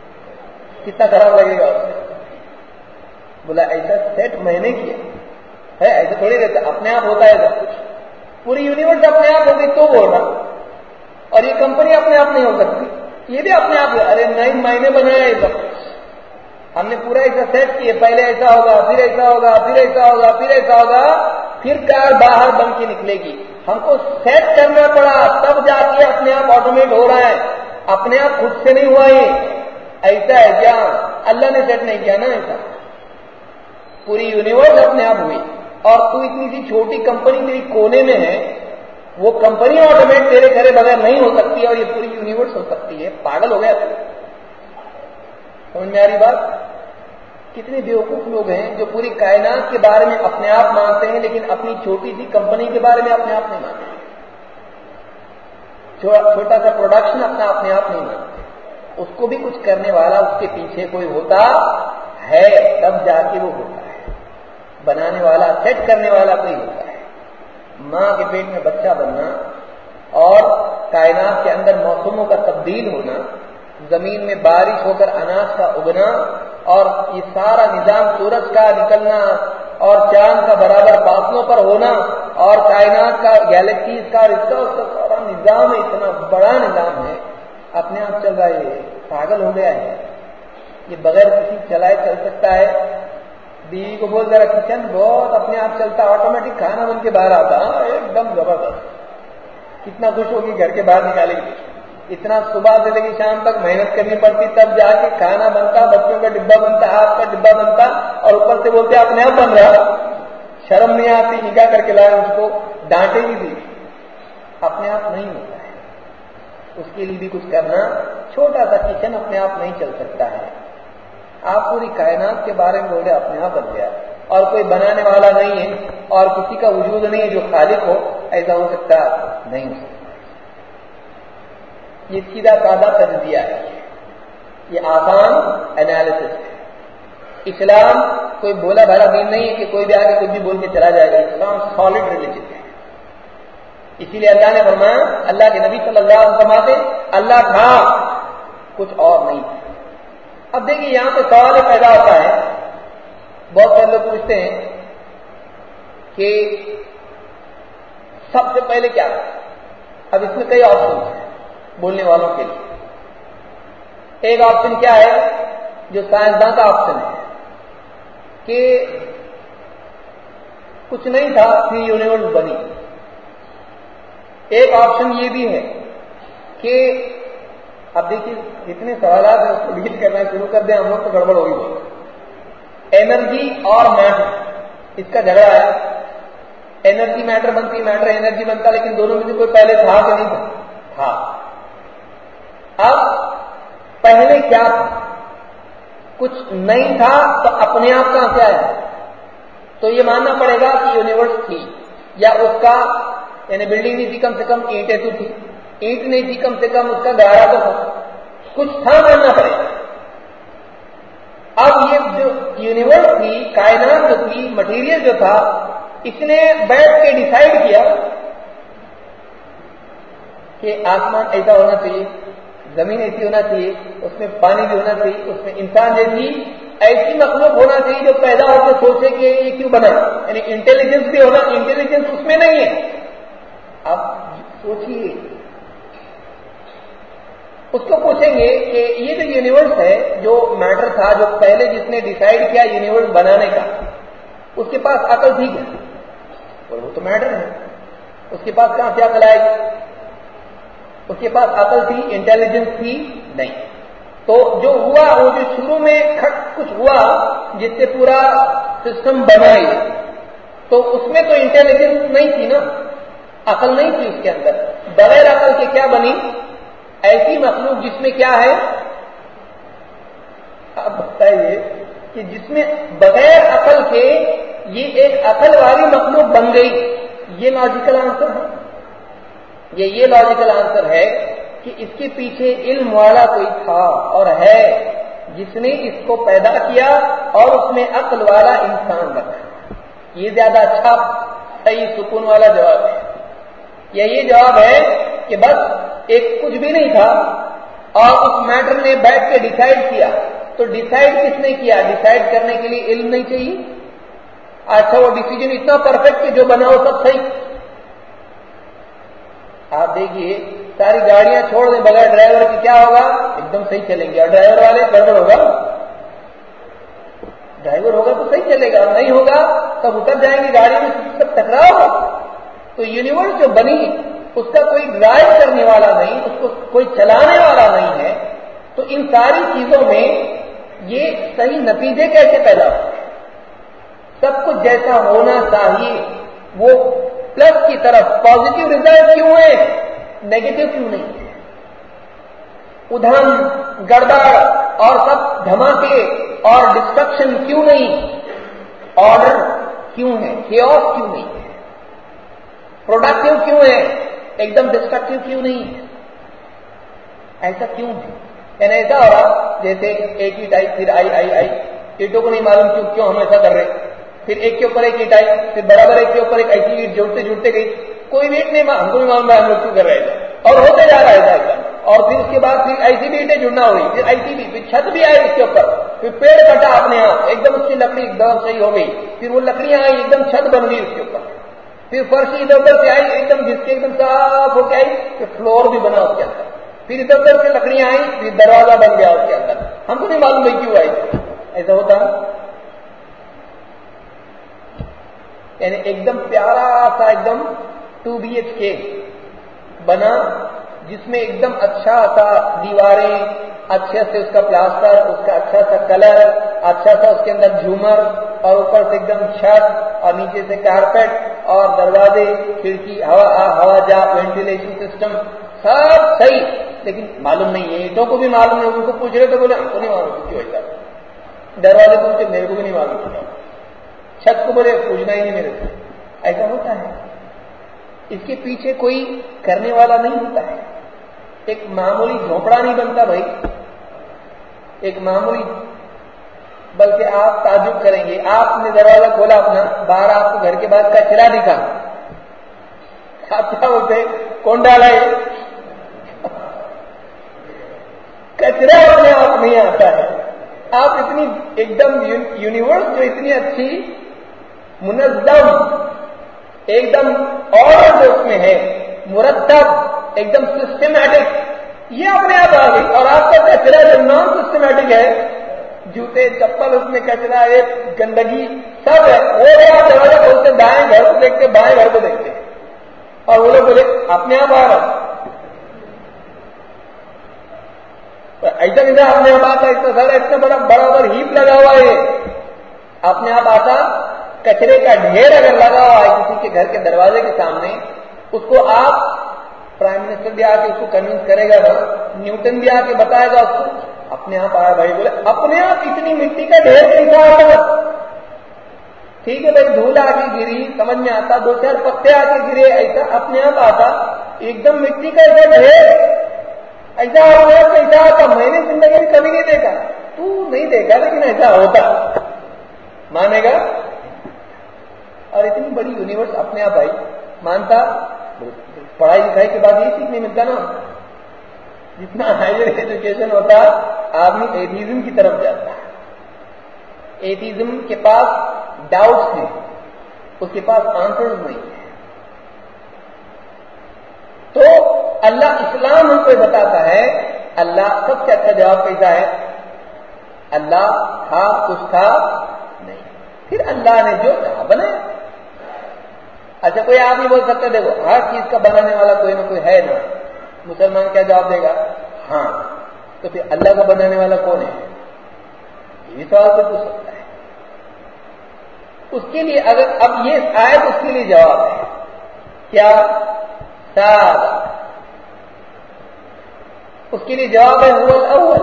کتنا خراب لگے گا اس میں؟ بولا ایسا سیٹ میں نے کیا، ہے ایسا تھوڑی رہتا، اپنے آپ ہوتا ہے سب کچھ. پوری یونیورس اپنے آپ ہوگی تو بول رہا، اور یہ کمپنی اپنے آپ نہیں ہو سکتی، یہ بھی اپنے آپ. ارے نئے معنی بنایا یہ سب کچھ، ہم نے پورا ایسا سیٹ کیے، پہلے ایسا ہوگا، پھر ایسا ہوگا، پھر ایسا ہوگا، پھر ایسا ہوگا، پھر کار باہر بن کے نکلے گی. ہم کو سیٹ کرنا پڑا، تب جا کے اپنے آپ آٹومیٹ ہو رہا ہے. اپنے آپ خود سے نہیں ہوا یہ. ایسا ہے کیا؟ اللہ نے سیٹ نہیں کیا نا ایسا. پوری یونیورس اپنے آپ ہوئی، اور تو اتنی سی چھوٹی کمپنی تیری کونے میں ہے، وہ کمپنی آٹومیٹ تیرے گھرے بغیر نہیں ہو سکتی ہے، اور یہ پوری یونیورس ہو سکتی ہے. پاگل ہو گیا تو. سمجھ میں آ رہی بات؟ کتنے بیوقوف لوگ ہیں جو پوری کائنات کے بارے میں اپنے آپ مانتے ہیں، لیکن اپنی چھوٹی سی کمپنی کے بارے میں اپنے آپ نہیں مانتے. چھوٹا سا پروڈکشن اپنا اپنے آپ نہیں مانتے. اس کو بھی کچھ کرنے والا اس کے پیچھے کوئی ہوتا ہے، تب جا کے وہ ہوتا ہے. بنانے والا، سیٹ کرنے والا کوئی ہوتا ہے. ماں کے پیٹ میں بچہ بننا اور کائنات کے اندر موسموں کا تبدیل ہونا، زمین میں بارش ہو کر اناج کا اگنا، اور یہ سارا نظام سورج کا نکلنا اور چاند کا برابر فاصلوں پر ہونا، اور کائنات کا، گیلیکسیز کا، اس کا اس کا سارا نظام اتنا بڑا نظام ہے، اپنے آپ چل رہا ہے. پاگل ہو گیا ہے یہ، بغیر کسی چلائے چل سکتا ہے. بیوی کو بول ذرا کچن بہت اپنے آپ چلتا، آٹومیٹک کھانا بن کے باہر آتا، ایک دم زبردست. کتنا خوش ہوگی گھر کے باہر نکالے گی. اتنا صبح سے لے کے شام تک محنت کرنی پڑتی، تب جا کے کھانا بنتا، بچوں کا ڈبہ بنتا، آپ کا ڈبہ بنتا، اور اوپر سے بولتے اپنے آپ بن رہا. شرم نہیں آتی؟ نکاح کر کے لائے اس کو ڈانٹے گی بھی. اپنے آپ نہیں ہوتا ہے، اس کے لیے بھی کچھ کرنا. چھوٹا سا کچن اپنے آپ نہیں چل سکتا ہے. آپ پوری کائنات کے بارے میں بولے اپنے آپ بن گیا، اور کوئی بنانے والا نہیں ہے، اور کسی کا وجود نہیں ہے جو خالق ہو. ایسا ہو سکتا نہیں ہو سکتا. یہ سیدھا سادہ تجزیہ ہے، یہ آسان انالیسس ہے. اسلام کوئی بولا بھلا دین نہیں ہے کہ کوئی بھی آگے کچھ بھی بول کے چلا جائے گا. اسلام سالڈ ریلیجن ہے. اسی لیے اللہ نے فرمایا، اللہ کے نبی صلی اللہ علیہ وسلم فرماتے اللہ تھا، کچھ اور نہیں. اب دیکھیے یہاں پہ سوال پیدا ہوتا ہے، بہت سارے لوگ پوچھتے ہیں کہ سب سے پہلے کیا ہے. اب اس میں کئی آپشن ہیں بولنے والوں کے لیے. ایک آپشن کیا ہے جو سائنسداں کا آپشن ہے کہ کچھ نہیں تھا پھر یونیورس بنی. ایک آپشن یہ بھی ہے کہ اب دیکھیے اتنے سوالات ہیں، اس کو ڈیل کرنا شروع کر دیں ہم لوگ تو گڑبڑ ہوگی. انرجی اور میٹر، اس کا جھگڑا ہے. انرجی میٹر بنتی، میٹر انرجی بنتا، لیکن دونوں میں سے کوئی پہلے تھا کہ نہیں تھا؟ تھا. اب پہلے کیا تھا؟ کچھ نہیں تھا تو اپنے آپ کہاں سے آیا؟ تو یہ ماننا پڑے گا کہ یونیورس تھی، یا اس کا یعنی بلڈنگ نہیں تھی، کم سے کم اینٹیں تو تھی. اینٹ نہیں تھی، کم سے کم اس کا گہرا تو تھا، کچھ تھا ماننا پڑے گا. اب یہ جو یونیورس تھی، کائنات جو تھی، مٹیریل جو تھا، اس نے بیٹھ کے ڈیسائیڈ کیا کہ آسمان ایسا ہونا چاہیے، زمین ایسی ہونا چاہیے، اس میں پانی بھی ہونا چاہیے، اس میں انسان جیسی ایسی مخلوق ہونا چاہیے جو پیدا ہو کے سوچے کہ یہ کیوں بنا. یعنی انٹیلیجنس بھی ہونا، انٹیلیجنس اس میں نہیں ہے. آپ سوچیے، اس کو پوچھیں گے کہ یہ جو یونیورس ہے، جو میٹر تھا، جو پہلے جس نے ڈیسائیڈ کیا یونیورس بنانے کا، اس کے پاس عقل تھی کیا؟ وہ تو میٹر ہے، اس کے پاس کہاں سے عقل آئے گی؟ اس کے پاس عقل تھی، انٹیلیجنس تھی نہیں. تو جو ہوا، وہ جو شروع میں کچھ ہوا جس سے پورا سسٹم بنا ہی، تو اس میں تو انٹیلیجنس نہیں تھی نا، عقل نہیں تھی اس کے اندر. بغیر عقل کے کیا بنی؟ ایسی مخلوق جس میں کیا ہے؟ آپ بتائیے کہ جس میں بغیر عقل کے یہ ایک عقل والی مخلوق بن گئی. یہ لاجیکل آنسر ہے. یہ یہ لاجیکل آنسر ہے کہ اس کے پیچھے علم والا کوئی تھا اور ہے جس نے اس کو پیدا کیا اور اس میں عقل والا انسان رکھا. یہ زیادہ اچھا صحیح سکون والا جواب ہے. یا یہ جواب ہے کہ بس ایک کچھ بھی نہیں تھا اور اس میٹر نے بیٹھ کے ڈیسائیڈ کیا. تو ڈیسائیڈ کس نے کیا؟ ڈیسائیڈ کرنے کے لیے علم نہیں چاہیے؟ اچھا وہ ڈیسیجن اتنا پرفیکٹ کہ جو بنا ہو سب صحیح. آپ دیکھیے ساری گاڑیاں چھوڑ دیں بغیر ڈرائیور کی، کیا ہوگا؟ ایک دم صحیح چلیں گے. اور ڈرائیور والے گڑبڑ ہوگا. ڈرائیور ہوگا تو صحیح چلے گا، اور نہیں ہوگا تب اتر جائیں گے گاڑی میں، سب ٹکراؤ ہوگا. تو یونیورس جو بنی اس کا کوئی ڈرائیو کرنے والا نہیں، اس کو کوئی چلانے والا نہیں ہے. تو ان ساری چیزوں میں یہ صحیح نتیجے کیسے پیدا ہو؟ سب کچھ جیسا ہونا چاہیے وہ پلس کی طرف پازیٹو ریزلٹ کیوں ہے، نیگیٹو کیوں نہیں؟ ادھم گڑبڑ اور سب دھماکے اور ڈسٹرکشن کیوں نہیں؟ آرڈر کیوں ہے؟ کیوس کیوں نہیں ہے؟ پروڈکٹیو کیوں ہے؟ ایک دم ڈسٹرکٹیو کیوں نہیں ہے؟ ایسا کیوں ہے؟ یعنی ایسا ہو رہا جیسے ایک ہی ٹائپ پھر آئی آئی آئی اینٹوں کو نہیں معلوم کیوں کیوں ہم ایسا کر رہے، پھر ایک کے اوپر ایک اینٹ آئی، پھر برابر ایک کے اوپر ایک ایسی اینٹ جڑتے جڑتے گئی، کوئی ویٹ نہیں ہم کو نہیں معلوم ہم لوگ کیوں کر رہے تھے، اور ہوتے جا رہا ہے ایسا. اور پھر اس کے بعد پھر ایسی بھی اینٹیں جڑنا ہوئی، پھر ایسی بھی، پھر چھت بھی آئی اس کے اوپر، پھر پیڑ کٹا اپنے آپ ایک دم اس کی لکڑی ایک دم صحیح ہو گئی، پھر وہ لکڑیاں آئی ایک دم چھت بن گئی اس کے اوپر، پھر فرش ادھر ادھر سے آئی ایک دم جس کے ایک دم صاف ہو کے آئی، پھر فلور بھی بنا اس کے اندر، پھر ادھر ادھر سے لکڑیاں آئی، پھر دروازہ بن گیا اس کے اندر. ہم کو نہیں معلوم بھائی کیوں آئی. ایسا ہوتا ہے. یعنی ایک دم پیارا سا ایک دم ٹو بی ایچ کے بنا جس میں ایک دم اچھا سا دیواریں، اچھے سے اس کا پلاسٹر، اس کا اچھا سا کلر، اچھا سا اس کے اندر جھومر، اور اوپر سے ایک دم چھت، اور نیچے سے کارپیٹ، اور دروازے، کھڑکی، ہوا آ ہوا جا، وینٹیلیشن سسٹم سب صحیح. لیکن معلوم نہیں ہے، اینٹوں کو بھی معلوم نہیں. ان کو پوچھ رہے تو بولے ہم کو نہیں معلوم کیوں ایسا. دروازے کو پوچھے میرے کو بھی نہیں معلوم. چھت کو بولے پوچھنا ہی نہیں میرے سے. ایسا ہوتا ہے. اس کے پیچھے کوئی کرنے والا نہیں ہوتا ہے. ایک معمولی جھونپڑا نہیں بنتا بھائی، ایک معمولی. بلکہ آپ تعجب کریں گے، آپ نے دروازہ کھولا اپنا، باہر آپ کو گھر کے بعد کچرا دکھا، آپ کیا بولتے کون ڈالا ہے؟ کچرا اپنے آپ نہیں آتا ہے. آپ اتنی ایک دم یونیورس جو اتنی اچھی منظم ایک دم آرڈر جو اس میں ہے، مرتب ایک دم سسٹمیٹک، یہ اپنے آپ آ گئی. اور آپ کا کچرا جو نان سسٹمیٹک ہے، جوتے چپل اس میں کچرا ہے، گندگی سب ہے، وہ بھی آپ دروازہ کھولتے دائیں گھر کو دیکھتے، بائیں گھر کو دیکھتے، اور وہ لوگ بولے اپنے آپ آ رہا. ایسا نہیں تھا اپنے آپ آتا، اتنا سارا اتنا بڑا برابر ہیپ لگا ہوا ہے، اپنے آپ آتا. کچرے کا ڈھیر اگر لگا ہوا ہے کسی کے گھر کے دروازے کے سامنے، اس کو آپ پرائم منسٹر بھی آ کے اس کو کنوینس کرے گا، نیوٹن بھی آ کے بتائے گا اس کو، اپنے آپ آیا بھائی. بولے اپنے آپ اتنی مٹی کا ڈھیر کیسا آتا؟ ٹھیک ہے بھائی، دھول آ کے گری سمجھ میں آتا، دو چار پتے آ کے گرے، ایسا اپنے آپ آتا. ایک دم مٹی کا ایسا ڈھیر ایسا ہوا کیسا آتا؟ میں نے زندگی میں کبھی نہیں دیکھا. تو نہیں دیکھا لیکن ایسا ہوتا، مانے گا. اور اتنی بڑی یونیورس اپنے آپ آئی، مانتا. پڑھائی لکھائی کے بعد یہ سیکھنے ملتا نا، جتنا ہائر ایجوکیشن ہوتا آدمی ایتھیزم کی طرف جاتا ہے. ایتھیزم کے پاس ڈاؤٹس ہیں، اس کے پاس آنسرز نہیں ہیں. تو اللہ اسلام ہم کو بتاتا ہے اللہ سب سے اچھا جواب کیسا ہے؟ اللہ تھا کچھ تھا نہیں، پھر اللہ نے جو چاہا بنایا. اچھا کوئی آدمی بول سکتا ہے دیکھو ہر چیز کا بنانے والا کوئی نہ کوئی ہے نا. مسلمان کیا جواب دے گا؟ ہاں. تو پھر اللہ کا بنانے والا کون ہے؟ یہ بھی سوال تو پوچھ سکتا ہے. اس کے لیے اگر اب یہ آیت اس کے لیے جواب ہے کیا؟ سارا اس کے لیے جواب ہے هو الاول.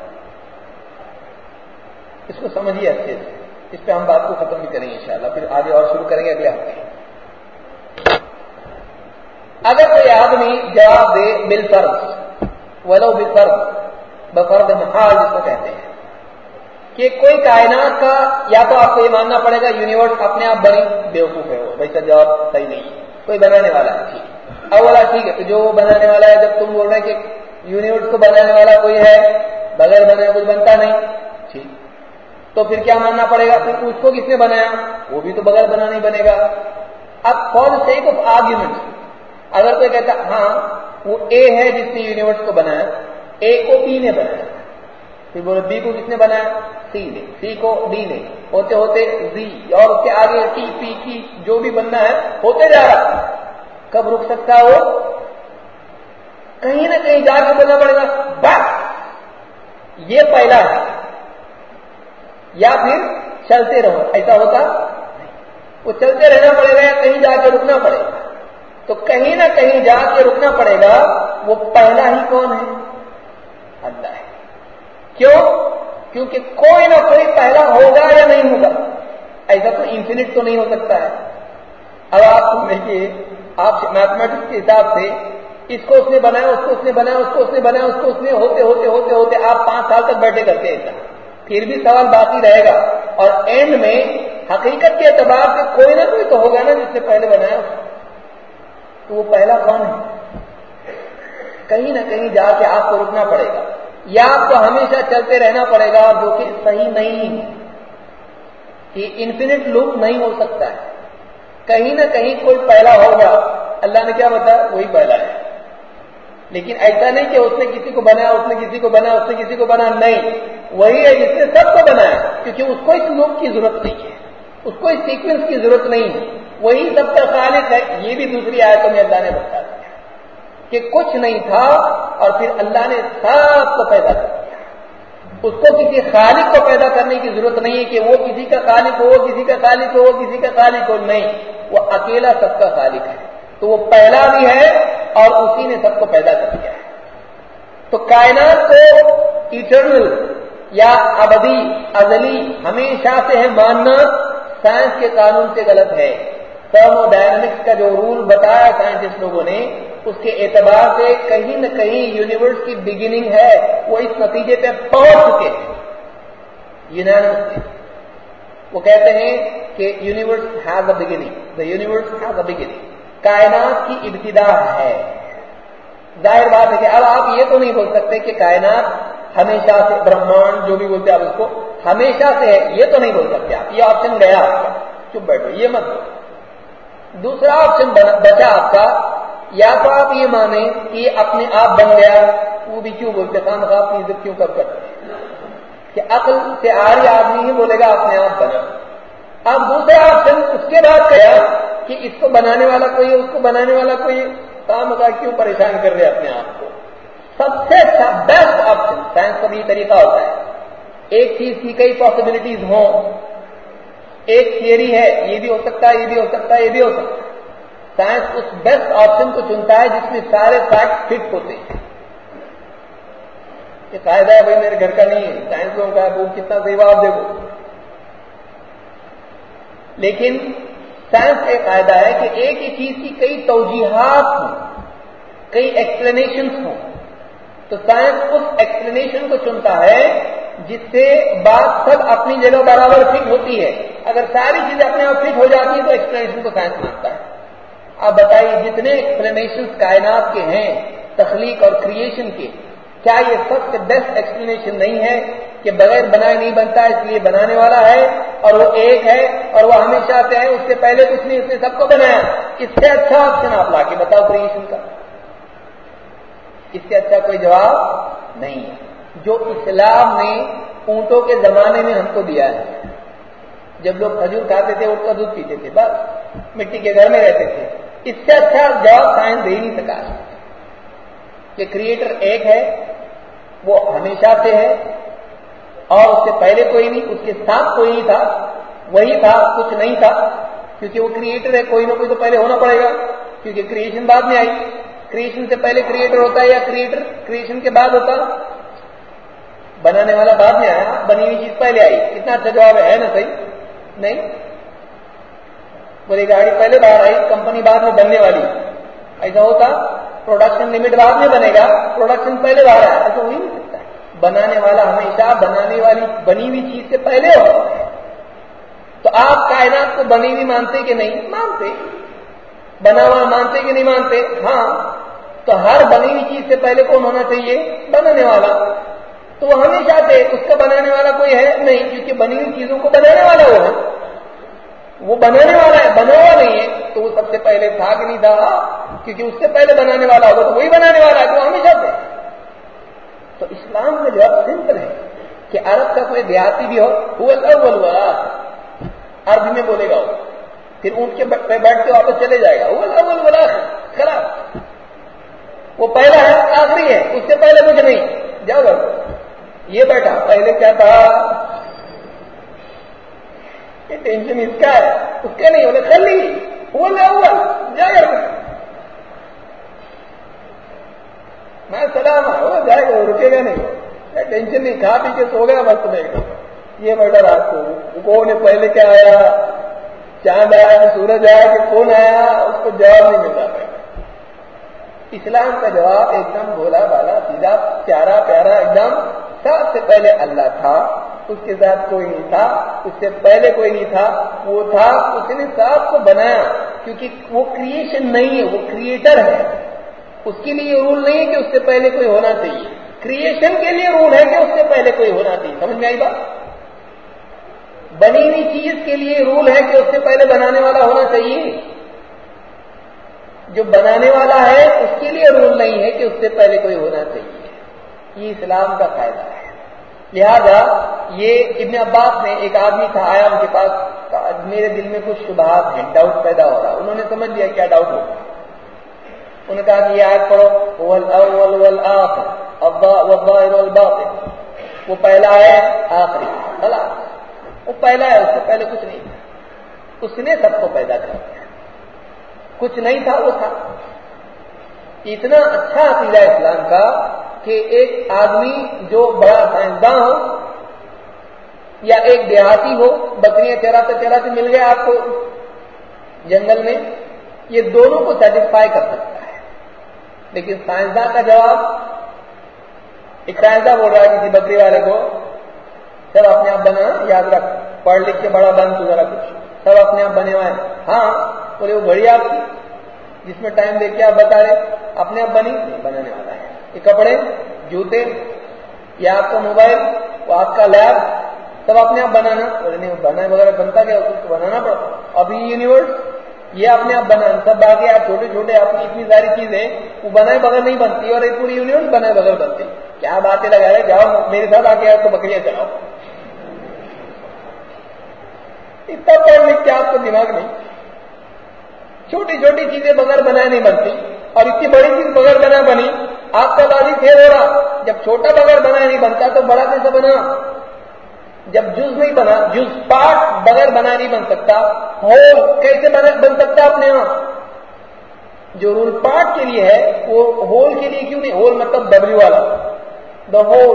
اس کو سمجھیے اچھے سے، اس پہ ہم بات کو ختم بھی کریں گے انشاءاللہ، پھر آگے اور شروع کریں گے اگلے ہفتے. اگر کوئی آدمی جواب دے بالفرض، ولو بالفرض، بفرض محال جس کو کہتے ہیں، کہ کوئی کائنات کا، یا تو آپ کو یہ ماننا پڑے گا یونیورس اپنے آپ بنی، بیوقوف ہے وہ، ویسا جواب صحیح نہیں ہے. کوئی بنانے والا ہے، ٹھیک. اولا ٹھیک ہے، تو جو بنانے والا ہے، جب تم بول رہے ہیں کہ یونیورس کو بنانے والا کوئی ہے، بغیر بنے کچھ بنتا نہیں، ٹھیک. تو پھر کیا ماننا پڑے گا؟ پھر اس کو کس نے بنایا؟ وہ بھی تو بغیر بنا نہیں بنے گا. اب for the sake of argument اگر کوئی کہتا ہاں وہ اے ہے جس نے یونیورس کو بنایا، اے کو بی نے بنایا، پھر بولے بی کو کس نے بنایا؟ سی نے، سی کو ڈی نے، ہوتے ہوتے زی اور اس کے آگے ٹی پی کی جو بھی بننا ہے ہوتے جا رہا. کب رک سکتا ہے وہ؟ کہیں نہ کہیں جا کے بولنا پڑے گا بس یہ پہلا ہے، یا پھر چلتے رہو. ایسا ہوتا وہ چلتے رہنا پڑے گا یا کہیں جا کے رکنا پڑے گا. تو کہیں نہ کہیں جا کے رکنا پڑے گا. وہ پہلا ہی کون ہے؟ اللہ ہے. کیوں؟ کیونکہ کوئی نہ کوئی پہلا ہوگا یا نہیں ہوگا. ایسا تو انفینٹ تو نہیں ہو سکتا ہے. اب آپ دیکھیے، آپ میتھمیٹکس کے حساب سے اس کو اس نے بنایا، اس کو اس نے بنایا، اس کو اس نے بنایا، اس کو اس نے ہوتے ہوتے ہوتے ہوتے آپ پانچ سال تک بیٹھے کرتے ہیں. ایسا پھر بھی سوال باقی رہے گا اور اینڈ میں حقیقت کے اعتبار سے کوئی نہ کوئی تو ہوگا نا جس نے پہلے بنایا. تو وہ پہلا کون ہے؟ کہیں نہ کہیں جا کے آپ کو رکنا پڑے گا، یا آپ کو ہمیشہ چلتے رہنا پڑے گا، جو کہ صحیح نہیں ہے. یہ انفینٹ لوپ نہیں ہو سکتا ہے. کہیں نہ کہیں کوئی پہلا ہوگا. اللہ نے کیا بتایا؟ وہی پہلا ہے. لیکن ایسا نہیں کہ اس نے کسی کو بنایا، اس نے کسی کو بنایا، اس نے کسی کو بنایا. نہیں، وہی ہے جس نے سب کو بنایا، کیونکہ اس کو اس لوپ کی ضرورت نہیں ہے، اس کو اس سیکوینس کی ضرورت نہیں ہے. وہی سب کا خالق ہے. یہ بھی دوسری آیتوں میں اللہ نے بتا دیا کہ کچھ نہیں تھا اور پھر اللہ نے سب کو پیدا کر دیا. اس کو کسی خالق کو پیدا کرنے کی ضرورت نہیں ہے کہ وہ کسی کا خالق ہو، وہ کسی کا خالق ہو، وہ کسی کا خالق ہو. نہیں، وہ اکیلا سب کا خالق ہے. تو وہ پہلا بھی ہے اور اسی نے سب کو پیدا کر دیا ہے. تو کائنات کو ایٹرنل یا ابدی، ازلی، ہمیشہ سے ہے ماننا سائنس کے قانون سے غلط ہے. تھرمو ڈائنامکس کا جو رول بتایا سائنٹسٹ لوگوں نے، اس کے اعتبار سے کہیں نہ کہیں یونیورس کی بگننگ ہے. وہ اس نتیجے پہ پہنچ چکے ہیں یونانس. وہ کہتے ہیں کہ universe has a beginning, the universe has a beginning. کائنات کی ابتدا ہے. ظاہر بات ہے کہ اب آپ یہ تو نہیں بول سکتے کہ کائنات ہمیشہ سے، برہمانڈ جو بھی بولتے ہیں آپ اس کو، ہمیشہ سے ہے. یہ تو نہیں بول سکتے آپ. یہ آپشن گیا آپ کا، چپ بیٹھو، یہ مت بولو. دوسرا آپشن بچا آپ کا، یا تو آپ یہ مانیں کہ یہ اپنے آپ بن گیا. وہ بھی کیوں بولتے ہیں؟ خام خواہ اپنی عزت کیوں کب کرتے ہیں کہ عقل سے آ رہی آدمی ہی بولے گا اپنے آپ بنا. اب دوسرا آپشن اس کے بعد کیا کہ اس کو بنانے والا کوئی ہے، اس کو بنانے والا کوئی ہے. خام خواہ کیوں پریشان کر رہے اپنے آپ کو؟ سب سے اچھا بیسٹ آپشن سائنس کا بھی یہ طریقہ ہوتا ہے. ایک چیز کی کئی پاسبلٹیز ہوں، ایک تھیوری ہے، یہ بھی ہو سکتا ہے، یہ بھی ہو سکتا ہے، یہ بھی ہو سکتا ہے. سائنس اس بیسٹ آپشن کو چنتا ہے جس میں سارے فیکٹ فٹ ہوتے ہیں. یہ قاعدہ ہے بھائی، میرے گھر کا نہیں ہے، سائنس لوگوں کا ہے، وہ کتنا صحیح آپ دیکھو. لیکن سائنس کا ایک قاعدہ ہے کہ ایک ہی چیز کی کئی توجیحات ہوں، کئی ایکسپلینیشنز ہوں. تو سائنس اس ایکسپلینیشن کو چنتا ہے جس سے بات سب اپنی جگہ برابر فٹ ہوتی ہے. اگر ساری چیزیں اپنے آپ فٹ ہو جاتی ہیں تو ایکسپلینیشن کو سائنس مانتا ہے. آپ بتائیے جتنے ایکسپلینیشن کائنات کے ہیں، تخلیق اور کریشن کے، کیا یہ سب سے بیسٹ ایکسپلینیشن نہیں ہے کہ بغیر بنائے نہیں بنتا، اس لیے بنانے والا ہے اور وہ ایک ہے اور وہ ہمیشہ سے ہے، اس سے پہلے کچھ نہیں، اس نے سب کو بنایا. اس سے اچھا آپشن آپ لا کے بتاؤ کریشن کا. اس سے اچھا کوئی جواب نہیں ہے جو اسلام نے اونٹوں کے زمانے میں ہم کو دیا ہے. جب لوگ کھجور کھاتے تھے، اونٹ کا دودھ پیتے تھے، بس مٹی کے گھر میں رہتے تھے. اس سے اچھا جواب سائنس دے ہی نہیں سکا کہ کریٹر ایک ہے، وہ ہمیشہ سے ہے اور اس سے پہلے کوئی نہیں، اس کے ساتھ کوئی نہیں تھا، وہی تھا، کچھ نہیں تھا. کیونکہ وہ کریٹر ہے، کوئی نہ کوئی تو پہلے ہونا پڑے گا، کیونکہ کریشن بعد میں آئی. کریشن سے پہلے کریٹر ہوتا ہے یا کریٹر کریشن کے بعد ہوتا؟ بنانے والا بعد میں آیا، بنی ہوئی چیز پہلے آئی. اتنا اچھا جواب ہے نا؟ صحیح نہیں. بولی گاڑی پہلے باہر آئی، کمپنی بعد میں بننے والی. ایسا ہوتا؟ پروڈکشن لمٹ بعد میں بنے گا، پروڈکشن پہلے باہر آیا. ایسا ہو ہی نہیں سکتا. بنانے والا ہمیشہ بنانے والی بنی ہوئی چیز سے پہلے ہوتا ہے. تو آپ کائنات کو بنی ہوئی مانتے کہ نہیں مانتے؟ بنا ہوا مانتے کہ نہیں مانتے؟ ہاں. تو ہر بنی ہوئی چیز سے پہلے کون ہونا چاہیے؟ بنانے والا. تو وہ ہمیشہ سے اس کا بنانے والا کوئی ہے نہیں، کیونکہ بنی ہوئی چیزوں کو بنانے والا وہ ہے، وہ بنانے والا ہے، بنا ہوا نہیں ہے، تو وہ سب سے پہلے تھا کہ نہیں تھا؟ کیونکہ اس سے پہلے بنانے والا ہوگا تو وہی بنانے والا ہے، تو ہمیشہ سے۔ تو اسلام کا جواب سمپل ہے کہ عرب کا کوئی دیہاتی بھی ہو وہ الاول والآخر عربی میں بولے گا، وہ پھر اونٹ کے پہ بیٹھ کے واپس چلے جائے گا، وہ الاول والآخر، خلاص وہ پہلا ہے آخری ہے، اس سے پہلے کچھ نہیں۔ جاؤ گا یہ بیٹھا پہلے کیا تھا، یہ ٹینشن اس کا ہے، اس کا نہیں، بولے خلی وہ الاول، جا کر میں سلام ہو جائے گا، وہ رکے گا نہیں، ٹینشن نہیں، کھا پی کے سو گیا بس تمہیں گا۔ یہ بیٹا رات کو کون ہے، پہلے کیا آیا، چاند آیا کہ سورج آیا کہ کون آیا، اس کو جواب نہیں ملتا۔ اسلام کا جواب ایک دم بھولا بالا سیدھا پیارا پیارا ایک دم، سب سے پہلے اللہ تھا، اس کے ساتھ کوئی نہیں تھا، اس سے پہلے کوئی نہیں تھا، وہ تھا، اس نے سب کو بنایا، کیونکہ وہ کریشن نہیں ہے، وہ کریٹر ہے۔ اس کے لیے رول نہیں ہے کہ اس سے پہلے کوئی ہونا چاہیے، کریشن کے لیے رول ہے کہ اس سے پہلے کوئی ہونا چاہیے۔ سمجھ میں آئی بات؟ بنی ہوئی چیز کے لیے رول ہے کہ اس سے پہلے بنانے والا ہونا چاہیے، جو بنانے والا ہے اس کے لیے رول نہیں ہے کہ اس سے پہلے کوئی ہونا چاہیے۔ یہ اسلام کا فائدہ ہے۔ لہذا یہ ابن عباس نے، ایک آدمی تھا آیا ان کے پاس، میرے دل میں کچھ شبہات ہیں، ڈاؤٹ پیدا ہو رہا، انہوں نے سمجھ لیا کیا ڈاؤٹ ہو، انہوں نے کہا کہ یہ آیت پڑھو، هو الاول والآخر والظاہر والباطن، وہ پہلا ہے آخری، خلاص وہ پہلا ہے، اس سے پہلے کچھ نہیں تھا، اس نے سب کو پیدا کر دیا، کچھ نہیں تھا وہ تھا۔ اتنا اچھا عقیدہ اسلام کا کہ ایک آدمی جو بڑا سائنسداں ہو یا ایک دیہاتی ہو، بکریاں چراتے چراتے مل گئے آپ کو جنگل میں، یہ دونوں کو سیٹسفائی کر سکتا ہے۔ لیکن سائنسداں کا جواب، ایک سائنسداں بول رہا ہے کسی بکری والے کو، سب اپنے آپ بنا، یاد رکھ، پڑھ لکھ کے بڑا بن تو ذرا کچھ، سب اپنے آپ بنے ہوئے ہیں۔ ہاں بولے وہ گھڑی آپ کی جس میں ٹائم دیکھ کے آپ بتا رہے، اپنے آپ بنی نہیں، بنانے والا ہے۔ یہ کپڑے، جوتے، یا آپ کا موبائل، وہ آپ کا لیب، سب اپنے آپ بنانا، بولے نہیں بنا وغیرہ بنتا کیا، اس کو بنانا پڑتا۔ ابھی یونیورس یہ اپنے آپ بنانا، سب باقی آپ چھوٹے چھوٹے اپنی اتنی ساری چیزیں وہ بنائے بغیر نہیں بنتی، اور ایک پوری یونیورس بنائے بغیر بنتی۔ کیا باتیں لگا رہے، جاؤ میرے ساتھ آ کے آپ کو بکریاں چلاؤ۔ اتنا پڑھ لکھ کے آپ کو دماغ نہیں، چھوٹی چھوٹی چیزیں بغیر بنائے نہیں بنتی، اور اتنی بڑی چیز بغیر بنا بنی، آپ کا لاجک فیل ہو رہا۔ جب چھوٹا بغیر بنائے نہیں بنتا تو بڑا کیسے بنا؟ جب جز نہیں بنا، جز پارٹ بغیر بنا نہیں بن سکتا، ہول کیسے بن سکتا اپنے آپ؟ جو رول پارٹ کے لیے ہے وہ ہول کے لیے کیوں نہیں؟ ہول مطلب ڈبلیو والا، دا ہول،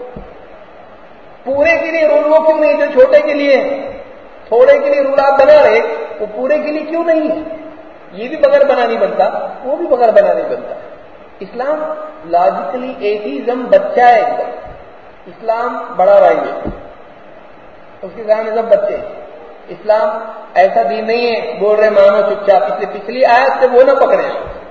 پورے کے لیے رول وہ کیوں نہیں جو چھوٹے کے لیے ہے؟ تھوڑے کے لیے رول آپ بنا رہے، وہ پورے کے لیے کیوں نہیں ہے؟ یہ بھی بغیر بنا نہیں بنتا، وہ بھی بغیر بنا نہیں بنتا۔ اسلام لاجیکلی ایتھیزم بچہ ہے، ایک دم اسلام بڑا بھائی ہے، اس کے سامنے سب بچے۔ اسلام ایسا دین نہیں ہے بول رہے مانو چپ چاپ، اس لیے پچھلی آیت سے وہ نہ پکڑے۔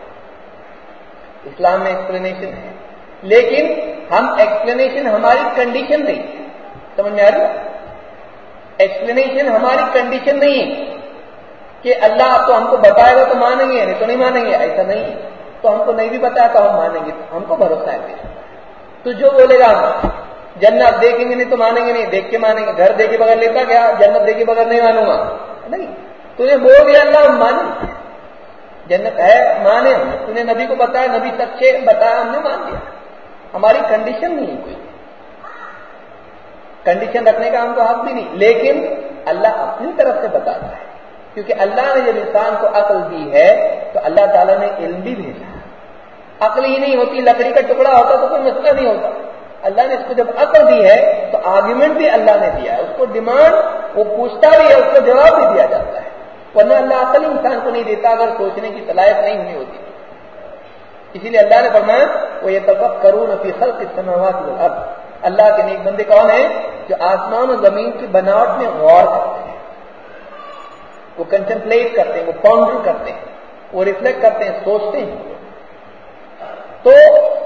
اسلام میں ایکسپلینیشن ہے، لیکن ہم ایکسپلینیشن ہماری کنڈیشن نہیں، سمجھ میں آ رہی ہے؟ ایکسپلینیشن ہماری کنڈیشن نہیں ہے کہ اللہ آپ تو ہم کو بتائے گا تو مانیں گے، نہیں تو نہیں مانیں گے، ایسا نہیں ہے۔ تو ہم کو نہیں بھی بتایا تو ہم مانیں گے، ہم کو بھروسہ ہے۔ تو جو بولے گا جنت دیکھیں گے نہیں تو مانیں گے نہیں، دیکھ کے مانیں گے، گھر دیکھے بغیر لیتا کیا، جنت دیکھے بغیر نہیں مانوں گا، نہیں تو یہ بول دیا اللہ ہم مانیں، جنت ہے مانے، تو نے نبی کو بتایا، نبی سچے بتایا، ہم نے مان لیا۔ ہماری کنڈیشن نہیں کوئی، کنڈیشن رکھنے کا ہم کو حق بھی نہیں، لیکن اللہ اپنی طرف سے بتاتا ہے، کیونکہ اللہ نے جب انسان کو عقل دی ہے تو اللہ تعالیٰ نے علم بھی بھیجا۔ عقل ہی نہیں ہوتی، لکڑی کا ٹکڑا ہوتا تو کوئی مسئلہ نہیں ہوتا۔ اللہ نے اس کو جب عقل دی ہے تو آرگیومنٹ بھی اللہ نے دیا ہے، اس کو ڈیمانڈ وہ پوچھتا بھی ہے، اس کو جواب بھی دیا جاتا ہے، ورنہ اللہ عقل انسان کو نہیں دیتا اگر سوچنے کی صلاحیت نہیں ہونی ہوتی۔ اسی لیے اللہ نے فرمایا وَيَتَفَكَّرُونَ فِي خَلْقِ السَّمَاوَاتِ وَالْأَرْضِ، اللہ کے نیک بندے کون ہیں؟ جو آسمان و زمین کی بناوٹ میں غور کرتے ہیں، وہ کنٹمپلیٹ کرتے ہیں، وہ پونڈر کرتے ہیں، وہ ریفلیکٹ کرتے ہیں، سوچتے ہیں۔ تو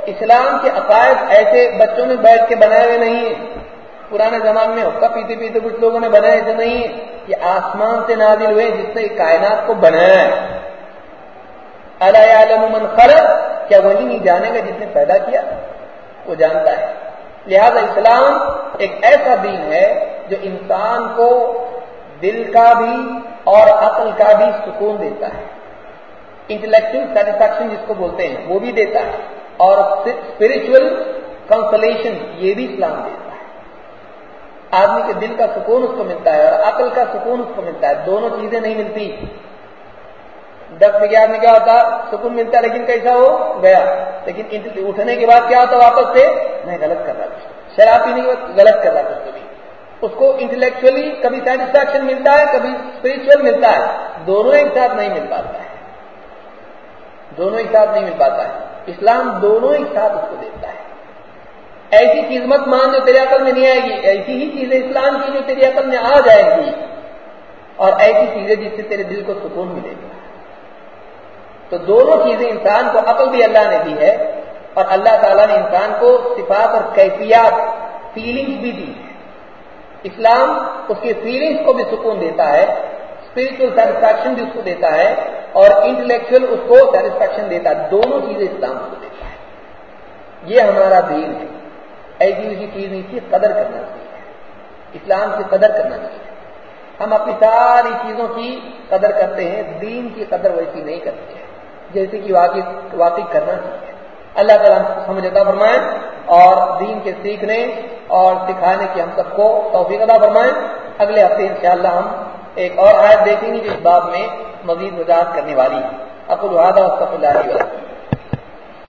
اسلام کے عقائد ایسے بچوں میں بیٹھ کے بنائے ہوئے نہیں ہیں، پرانے زمانے میں حقہ پیتے پیتے کچھ لوگوں نے بنائے ایسے نہیں ہے، یہ آسمان سے نازل ہوئے جس نے کائنات کو بنایا ہے۔ الا یعلم من خلق، کیا وہی نہیں جانے گا جس نے پیدا کیا؟ وہ جانتا ہے۔ لہذا اسلام ایک ایسا دین ہے جو انسان کو دل کا بھی اور عقل کا بھی سکون دیتا ہے، انٹلیکچوئل سیٹسفیکشن جس کو بولتے ہیں وہ بھی دیتا ہے، اور اسپرچل کنسولیشن یہ بھی اسلام دیتا ہے۔ آدمی کے دل کا سکون اس کو ملتا ہے اور عقل کا سکون اس کو ملتا ہے، دونوں چیزیں نہیں ملتی۔ دس بجے آدمی کیا ہوتا، سکون ملتا ہے لیکن کیسا ہو گیا، لیکن اٹھنے کے بعد کیا ہوتا واپس سے، میں غلط کر رہا تھا، شراب پینے کے بعد غلط کر رہا تھا، کبھی اس کو انٹلیکچولی کبھی سیٹسفیکشن ملتا ہے، کبھی اسپرچل ملتا ہے، دونوں ایک ساتھ نہیں مل پاتا ہے، دونوں ایک ساتھ نہیں مل پاتا ہے۔ اسلام دونوں ایک ساتھ اس کو دیتا ہے۔ ایسی چیز مت مان جو تیری عقل میں نہیں آئے گی، ایسی ہی چیزیں اسلام کی جو تیری عقل میں آ جائے گی، اور ایسی چیزیں جس سے تیرے دل کو سکون ملے گا۔ تو دونوں چیزیں انسان کو، عقل بھی اللہ نے دی ہے اور اللہ تعالیٰ نے انسان کو صفات اور کیفیات، فیلنگز بھی دی ہے۔ اسلام اس کی فیلنگز کو بھی سکون دیتا ہے، اسپرچل سیٹسفیکشن بھی اس کو دیتا ہے، اور انٹلیکچوئل اس کو سیٹسفیکشن دیتا ہے، دونوں چیزیں اسلام کو دیتا ہے۔ یہ ہمارا دین ہے، ایسی ویسی چیز نہیں کی قدر کرنا چاہیے، اسلام کی قدر کرنا چاہیے۔ ہم اپنی ساری چیزوں کی قدر کرتے ہیں، دین کی قدر ویسی نہیں کرتے ہیں جیسے کہ واقعی واقعی کرنا چاہیے۔ اللہ تعالیٰ سمجھ عطا فرمائے اور دین کے سیکھنے اور سکھانے کی ہم سب کو توفیق عطا فرمائے۔ اگلے ہفتے انشاءاللہ ہم ایک اور آیت دیکھیں گے جو اس باب میں مزید وضاحت کرنے والی ہے۔ اقول هذا واستغفر الله لي ولكم۔